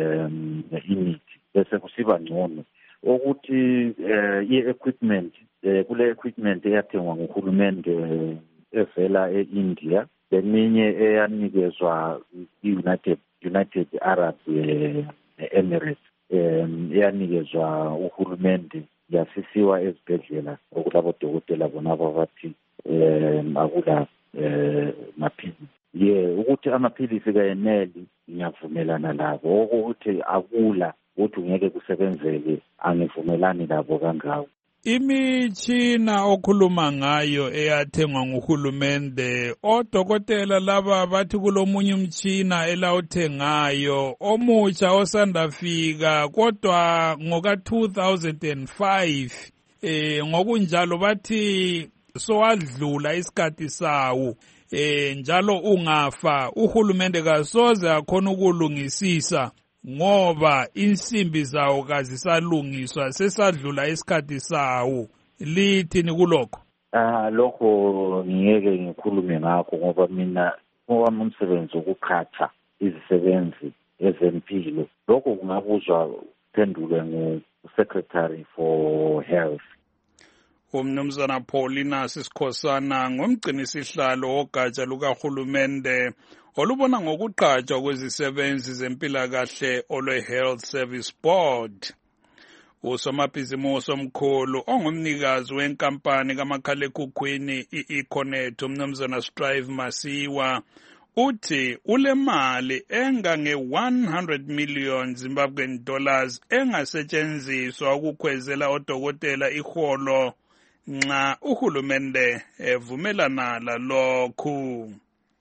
imithi bese kusiba ngcono. Ukuthi i-equipment kule equipment eyathengwa nguhulumende evela e-India leminye eyanikezwa i-United United Arab Emirates eyanikezwa uhulumende yasisiwa ezibhedlela okulabo dokotela bona abathi akula maphilisi. Ye ukuthi amaphilisi kayeneli ngiyavumelana labo, ukuthi akula ukuthi ngeke kusebenzeke angivumelani labo kangako. Imitshina okhuluma ngayo eyathengwa nguhulumende, odokotela laba bathi kulomunye umtshina elawuthengayo omutsha osandafika kodwa ngoka two thousand five, eh ngokunjalo bathi sowadlula isikhathi sawo, eh njalo ungafa uhulumende kasoze akhona ukulungisisa ngoba insimbi zawo kazisalungiswa, sesadlula isikhathi sawo. Lithini kulokho? Ah, lokho ngiyeke ngikhulume ngakho ngoba mina owami umsebenzi ukukhatha izisebenzi ezempilo. Lokho kungabuzwa phendulwe ngu-Secretary for Health. Umnumzana Paulina Sikhosana ngumgcinisihlalo wogatsha lukahulumende olubona ngokuqhatshwa kwezisebenzi zempilakahle olwe-Health Service Board. usomabhizimusi omkhulu ongumnikazi wenkampani kamakhalekhukhwini i-Econet umnumzana Strive Masiwa uthi ule mali engange one hundred million Zimbabwean dollars engasetshenziswa ukukhwezela odokotela iholo nxa uhulumende evumelana lalokhu.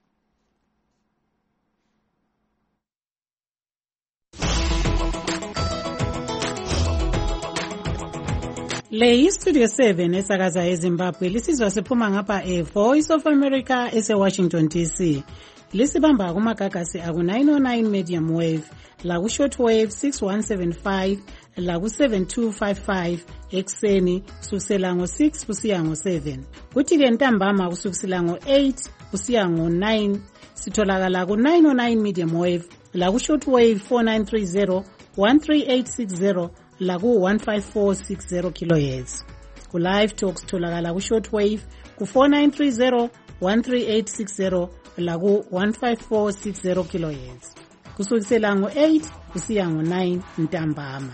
Le iStudio seven esakaza eZimbabwe lisizwa siphuma ngapha eVoice of America ese-Washington D C. Lisibamba kumagagasi aku nine oh nine medium wave, laku short wave six one seven five, laku seven two five five ekseni kusukisela ngo six kusiya ngo seven. Kuthi ke ntambama kusukisela ngo eight kusiya ngo nine sitholakala ku nine oh nine medium wave, laku short wave four nine three zero, one three eight six zero, laku one five four six zero kilohertz. Ku live talks tholakala ku short wave ku four nine three zero, one three eight six zero, laku one five four six zero kilohertz. Kusukisela ngo eight kusiya ngo nine ntambama.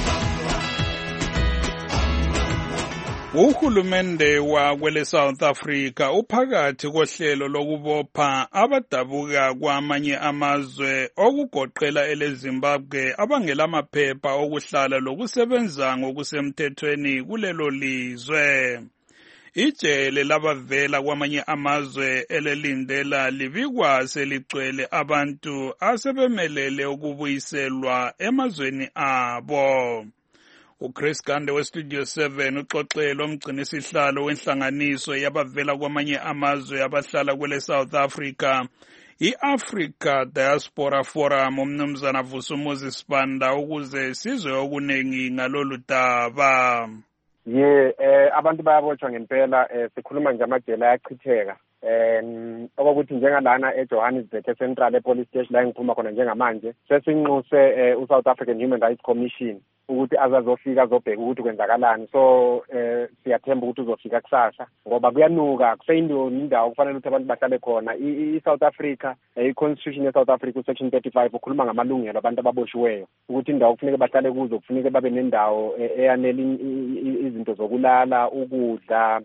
Uhulumende wakwele South Africa uphakathi kohlelo lokubopha abadabuka kwamanye amazwe okugoqela eleZimbabwe abangelamaphepha okuhlala lokusebenza ngokusemthethweni kulelo lizwe. Ijele labavela kwamanye amazwe elelindela libikwa seligcwele abantu asebemelele ukubuyiselwa emazweni abo. uChris Gande weStudio seven uxoxela umgcinisihlalo wenhlanganiso yabavela kwamanye amazwe abahlala kwele South Africa i-Africa Diaspora Forum umnumzana Vusumuzi Sibanda ukuze sizwe okunengi ngalolu daba. Ye eh abantu bayabotshwa ngempela eh sikhuluma nje amajele ayachitheka em okuthi njengalana eJohannesburg eCentral ePolice Station la ngiphuma khona njengamanje sesinquse uSouth African Human Rights Commission ukuthi azazofika azobheka ukuthi kwenzakalani. So eh siyathemba ukuthi uzofika kusasa ngoba kuyanuka kuseyindoni indawo kufanele ukuthi abantu bahlale khona. I-South Africa i-Constitution ye-South Africa section thirty-five ukhuluma ngamalungelo abantu ababoshiweyo ukuthi indawo kufanele bahlale kuzo kufanele babe nendawo eyanele izinto zokulala, ukudla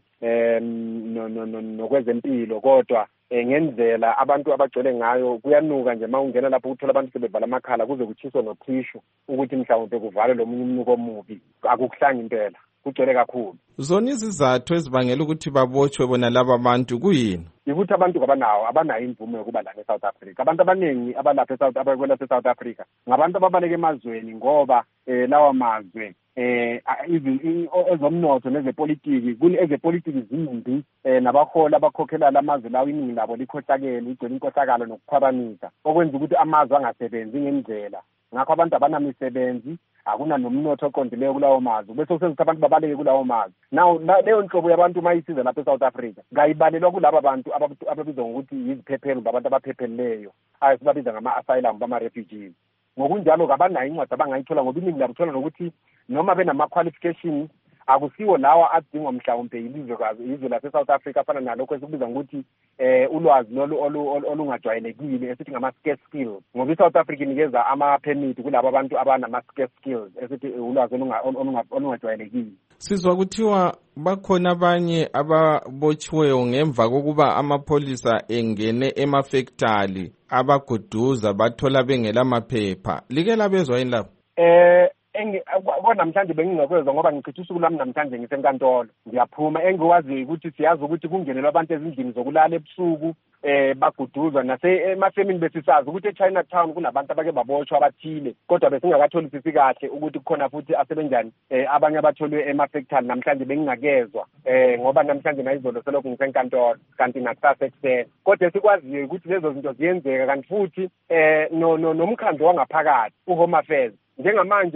em no no nokwezempilo. Kodwa ngendlela abantu abagcwele ngayo kuyanuka nje mawungena lapho uthola abantu sebevala amakhala kuze kuchiswe nothishu ukuthi mhlawumbe kuvale lo munye umnuko omubi. Akukuhlanga impela, kugcwele kakhulu. Zona izizathu ezibangela ukuthi babotshwe bona laba bantu kuyini? Ukuthi abantu abanawo abanayo imvume yokuba la eSouth Africa. Abantu abaningi abalapha eSouth abakwela eSouth Africa ngabantu ababaleke emazweni ngoba eh lawa mazwe eh ezomnotho nezepolitiki kuni ezepolitiki zimbi eh nabahola abakhokhela lamazwe lawo iningi labo likhohlakele igcwele inkohlakalo nokukhwabanisa okwenza ukuthi amazwe angasebenzi ngendlela. Ngakho abantu abanamisebenzi akuna nomnotho oqondileyo kulawo mazwe bese kusenza abantu babaleke kulawo mazwe. Now leyo nhlobo yabantu mayisiza lapha eSouth Africa ngayibalelwa kulabo bantu ababizwa ngokuthi yiziphephelo ngabantu abaphepheleyo ayisibabiza ngama-asylum bama-refugees. Ngokunjalo kabanayo incwadi abangayithola ngoba iningi labuthola nokuthi noma benama-qualifications akusiwo lawa adingwa mhlawumbe yilizwekazi izwe lase-South Africa afana nalokho esikubiza ngokuthi eh ulwazi lolu olungajwayelekile esithi ngama-scarce skills ngoba i-South Africa inikeza ama-permit kulabo abantu abanama-scarce skills esithi ulwazi olungajwayelekile. Sizwa kuthiwa bakhona abanye ababotshiweyo ngemva kokuba amapholisa engene emafektali abaguduza bathola bengela maphepha. Like labezwa yini lapho? Eh kodwa namhlanje bengingakwezwa ngoba ngichitha usuku lami namhlanje ngisenkantolo ngiyaphuma. Engiwaziyo ukuthi siyazi ukuthi kungenelwa abantu ezindlini zokulala ebusuku eh baguduzwa nase emafemini besisazi ukuthi eChinatown kunabantu abake baboshwa abathile kodwa besingakatholi sisi kahle ukuthi kukhona futhi asebenjani eh abanye abatholwe emafactory. Namhlanje bengingakezwa eh ngoba namhlanje nayizolo selokhu ngisenkantolo kanti nakusasa ekuseni kodwa sikwaziyo ukuthi lezo zinto ziyenzeka kanti futhi eh no nomkhandlo wangaphakathi uHome Affairs njengamanje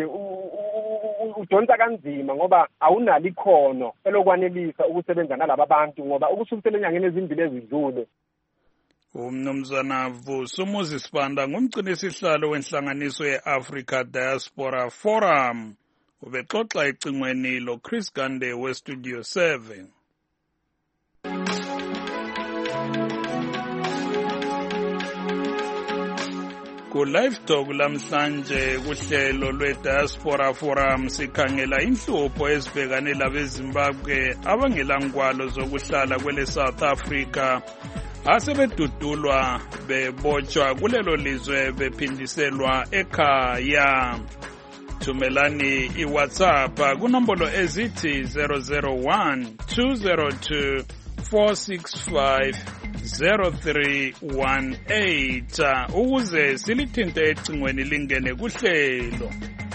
udonsa kanzima ngoba awunalo ikhono elokwanelisa ukusebenza nalabo bantu ngoba ukusukela enyangeni ezimbili ezidlule. Umnumzana Vusumuzi Sibanda ngumgcinisihlalo wenhlanganiso ye-Africa Diaspora Forum ubexoxa ecingweni loChris Gande weStudio seven. Ku-Live Talk lamhlanje kuhlelo lwe-Diaspora Forum sikhangela inhlupho ezibhekane labeZimbabwe abangelangwalo zokuhlala kwele South Africa asebedudulwa bebotshwa kulelo lizwe bephindiselwa ekhaya. Thumelani iWhatsApp kunombolo ezithi zero zero one two zero two four six five zero three one eight ukuze silithinte ecingweni lingene kuhlelo.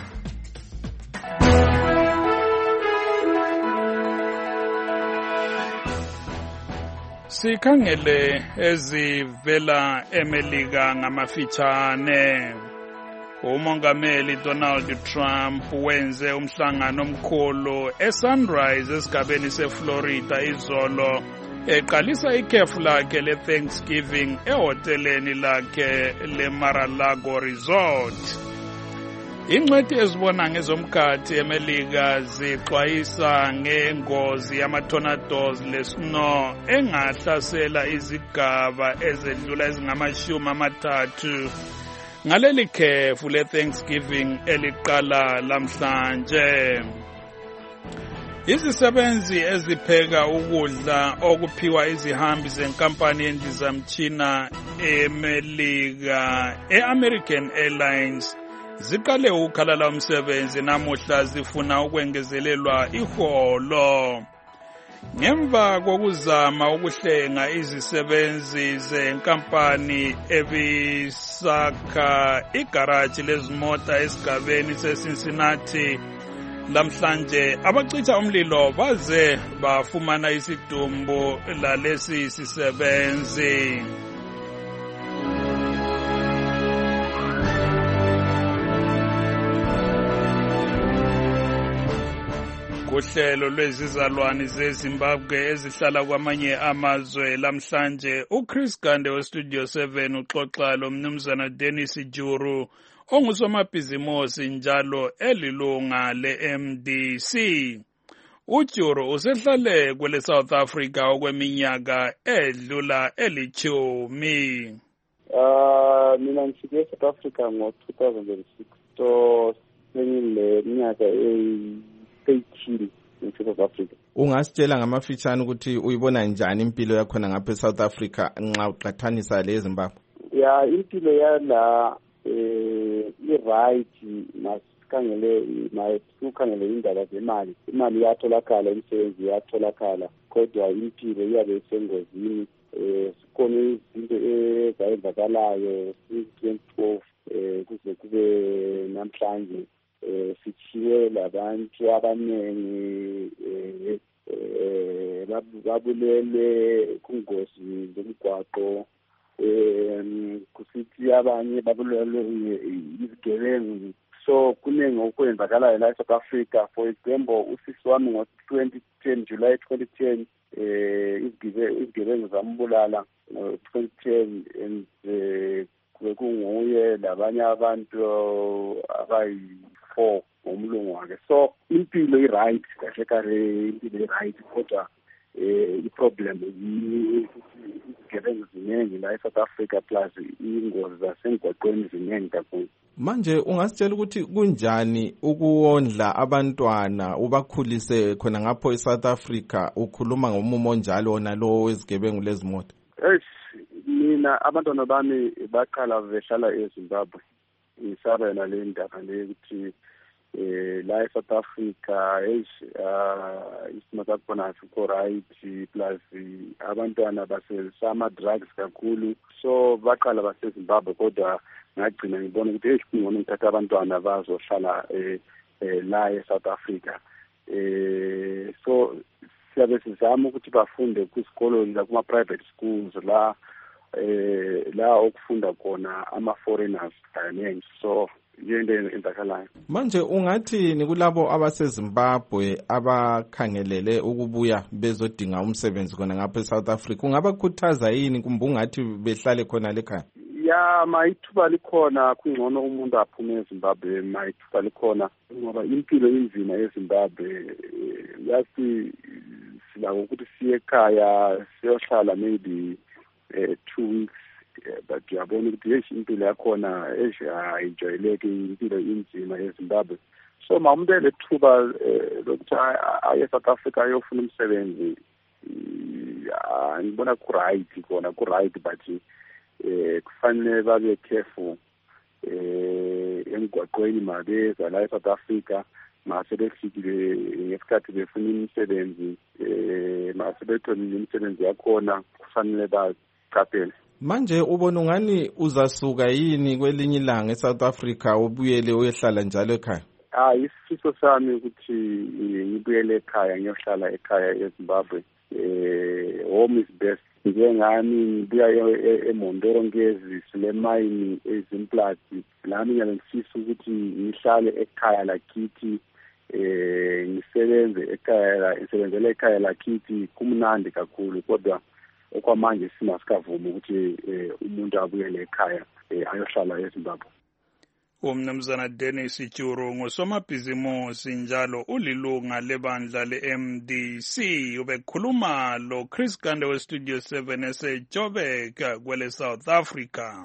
Sikhangele ezivela eMelika ngamafitshane. Umongameli Donald Trump wenze umhlangano omkhulu eSunrise esigabeni seFlorida izolo eqalisa ikhefu lakhe le-Thanksgiving ehoteleni lakhe le-Mar-a-Lago Resort. Ingcwethi ezibona ngezomkhathi eMelika zixwayisa ngengozi yama-tornadoes le-snow engahlasela izigaba ezedlula ezingamashumi amathathu ngaleli khefu le-Thanksgiving eliqala lamhlanje. Izisebenzi ezipheka ukudla okuphiwa izihambi zenkampani yendizamtshina eMelika e-American Airlines ziqale ukukhalala umsebenzi namuhla zifuna ukwengezelelwa iholo. Ngemva kokuzama ukuhlenga izisebenzi zenkampani ebisakha igaraji lezimota esigabeni seCincinnati lamhlanje, abacitha umlilo baze bafumana isidumbu lalesi sisebenzi. Kuhlelo lwezizalwane zeZimbabwe ezihlala kwamanye amazwe lamhlanje, uChris Gande weStudio seven uxoxa lomnumzana Dennis Juru ongusomabhizimosi njalo elilunga le-M D C. uJuru usehlale kwele South Africa okweminyaka edlula elithumi. Uh, mina ngifike South Africa ngo two thousand six, so sengile minyaka e-eighteen eSouth Africa. Ungasitshela ngamafitshane ukuthi uyibona njani impilo yakhona ngapha eSouth Africa nxa uqathanisa le eZimbabwe? Ya, impilo yala eh i-right masikhangele masikhangele indaba zemali. Imali iyatholakala, imisebenzi iyatholakala, kodwa impilo iyabe isengozini. Eh sikhona izinto ezayenzakalayo twenty twelve eh kuze kube namhlanje eh sithiwe labantu abanengi eh babulele kungozi zomgwaqo, eh kusithi abanye babulele izigebengu. So kuningi okwenzakalayo la eSouth Africa. For example, usisi wami ngo twenty ten, July twenty ten, eh izigebengu zambulala ngo twenty ten, and kunguye labanye abantu abayi four ngomlungu wakhe. So impilo i-right kahle kahle, impilo i-right, kodwa eh i-problem izigebengu ziningi la eSouth Africa, plus ingozi zasemgwaqweni ziningi kakhulu. Manje ungasitshela ukuthi kunjani ukuwondla abantwana ubakhulise khona ngapho eSouth Africa, ukhuluma ngomumo onjalo nalo wezigebengu lezimoto? Eish, mina abantwana bami baqala behlala eZimbabwe. Ngisaba nale ndaba le ukuthi eh la eSouth Africa eish isimo sakhona asikho right, plus abantwana basebenzisa ama-drugs kakhulu, so baqala baseZimbabwe, kodwa ngagcina ngibona ukuthi eish kungcono ngithatha abantwana bazohlala eh la eSouth Africa. Eh so siyabe sizama ukuthi bafunde kwisikolo la kuma-private schools la eh la okufunda khona ama-foreigners kaningi, so yinto enzakalayo. Manje ungathini kulabo abaseZimbabwe abakhangelele ukubuya bezodinga umsebenzi khona ngapha eSouth Africa? Ungabakhuthaza yini kumbe ungathi behlale khona lekhaya? Ya, mayithuba likhona kungcono umuntu aphume eZimbabwe, mayithuba likhona ngoba impilo inzima eZimbabwe. Yathi silako ukuthi siye ekhaya siyohlala maybe eh two weeks but uyabona ukuthi yeshi impilo yakhona eshi ayijwayeleki, impilo inzima eZimbabwe. So mamuntu elethuba lokuthi aye South Africa ayofuna umsebenzi, ngibona ku right kona ku right, but eh kufanele babe careful eh emgwaqweni mabeza la eSouth Africa, mase befikile ngesikhathi befuna imisebenzi, eh mase betholile imisebenzi yakhona kufanele baqaphele. Manje ubona ungani uzasuka yini kwelinye ilanga eSouth Africa ubuyele uyehlala njalo ekhaya? Ah, isifiso sami ukuthi ngibuyele ekhaya, ngiyohlala ekhaya eZimbabwe. Eh home is best. Njengami ngibuya eMondoro ngezi silemayini ezimplati, nami ngiyangifisa ukuthi ngihlale ekhaya lakithi, eh ngisebenze ekhaya, ngisebenzele ekhaya lakithi, kumnandi kakhulu, kodwa okwamanje simasikavuma ukuthi umuntu abuyele ekhaya ayohlala eZimbabwe. Umnumzana Dennis Juru ngusomabhizimusi njalo ulilunga lebandla le-M D C, ubekhuluma lo Chris Gande we Studio seven eseJoburg kwele South Africa.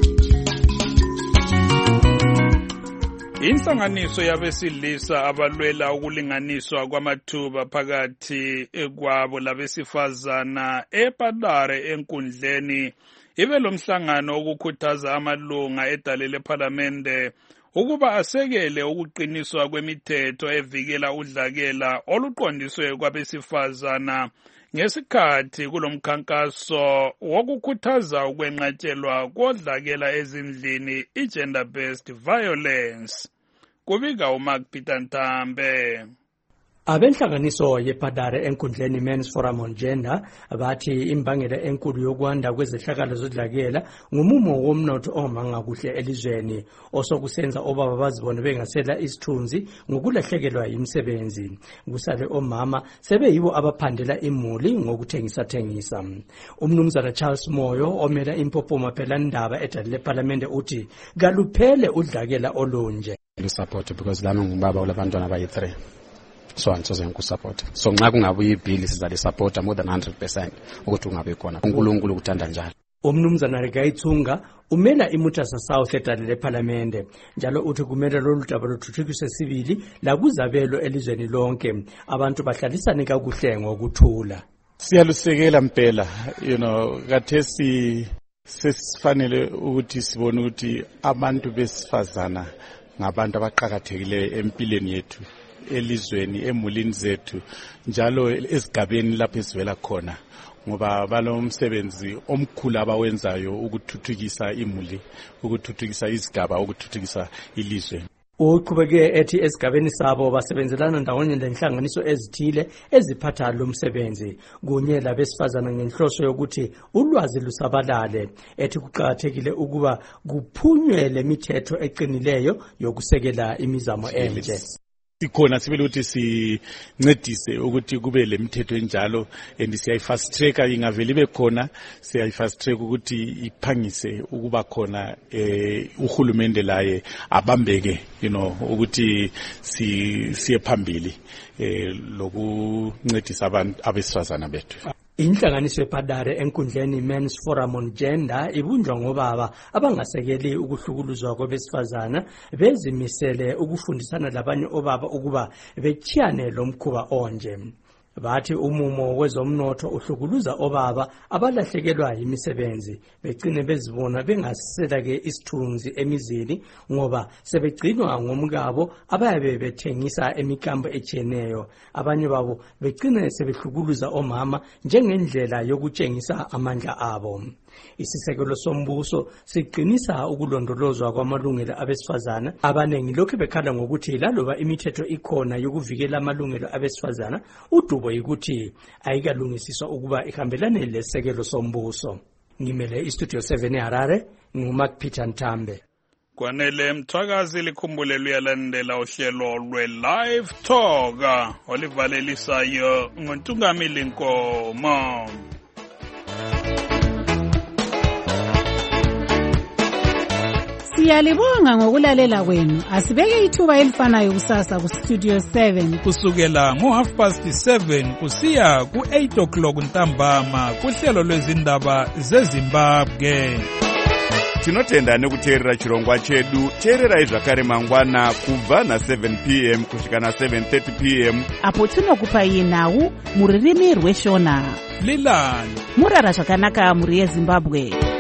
Inhlanganiso yabesilisa abalwela ukulinganiswa kwamathuba phakathi kwabo labesifazana ePadare enkundleni ibe lomhlangano ukukhuthaza amalunga edale leParliamente ukuba asekele ukuqiniswa kwemithetho evikela udlakela oluqondiswe kwabesifazana ngesikhathi kulomkhankaso wokukhuthaza ukwenqatshelwa kodlakela ezindlini i-gender based violence. Kubika uMark Peter Ntambe. Abenhlanganiso yePadare enkundleni Men's Forum on Gender bathi imbangela enkulu yokwanda kwezehlakalo zodlakela ngumumo womnotho omanga kuhle elizweni osokusenza obaba bazibone bengasela isithunzi ngokulahlekelwa imisebenzi. Kusale omama sebeyibo abaphandela imuli ngokuthengisa thengisa. Umnumzana Charles Moyo omela impopoma phela ndaba edale leParliamente uthi kaluphele udlakela olunje. Support because lami ngubaba olabantwana abayi three. So angisoze ngikusupport. So nxa kungabuya ibhili sizale support more than one hundred percent ukuthi ungabe khona. uNkulunkulu ukuthanda njalo. Umnumzana Regayithunga umela iMutasa South edale leParliamente njalo uthi kumele lolu daba luthuthukiswe sibili la kuzabelo elizweni lonke abantu bahlalisane kakuhle ngokuthula. Siyalusekela mpela, you know, kathesi sesifanele ukuthi sibone ukuthi abantu besifazana ngabantu abaqhakathekileyo empilweni yethu, elizweni, emulini zethu, njalo esigabeni lapho esivela khona, ngoba balomsebenzi omkhulu abawenzayo ukuthuthukisa imuli, ukuthuthukisa izigaba, ukuthuthukisa ilizwe. Uqhubeke ethi esigabeni sabo basebenzelana ndawonye lenhlanganiso ezithile eziphatha lo msebenzi kunye labesifazana ngenhloso yokuthi ulwazi lusabalale, ethi kuqhakathekile ukuba kuphunywe lemithetho eqinileyo yokusekela imizamo enje. Sikhona sibele ukuthi sincedise ukuthi kube lemithetho enjalo and siyayi fast track ingaveli ibe khona, siyayi fast track ukuthi iphangise ukuba khona, eh uhulumende laye abambeke, you know, ukuthi si siye phambili eh lokuncedisa abantu abesifazana bethu. Inhlanganiso yePadare enkundleni Men's Forum on Gender ibunjwa ngobaba abangasekeli ukuhlukuluzwa kwabesifazana bezimisele ukufundisana labanye obaba ukuba bechiyane lomkhuba onje. Bathi umumo wezomnotho uhlukuluza obaba abalahlekelwa imisebenzi begcine bezibona bengasela ke isithunzi emizini ngoba sebegcinwa ngomkabo abayabe bethengisa emikambo echeneyo. Abanye babo begcine sebehlukuluza omama njengendlela yokutshengisa amandla abo. Isisekelo sombuso siqinisa ukulondolozwa kwamalungelo abesifazana. Abanengi lokho bekhala ngokuthi laloba imithetho ikhona yokuvikela amalungelo abesifazana, udubo yikuthi ayikalungisiswa ukuba ihambelane lesekelo sombuso. Ngimele iStudio seven eHarare, nguMark Peter Ntambe. Kwanele mthwakazi likhumbule luyalandela uhlelo lwe-Live Talk olivalelisayo nguNtungamili Nkomo. Siyalibonga ngokulalela kwenu. Asibeke ithuba elifanayo kusasa ku Studio seven kusukela ngo half past seven kusiya ku eight o'clock ntambama kuhlelo lwezindaba zeZimbabwe. Tinotenda nekuteerera chirongwa chedu. Teererai zvakare mangwana kubva na seven p m kusvika na seven thirty p m apo tinokupai nhau mururimi rweshona. Lilani murara zvakanaka muri yeZimbabwe.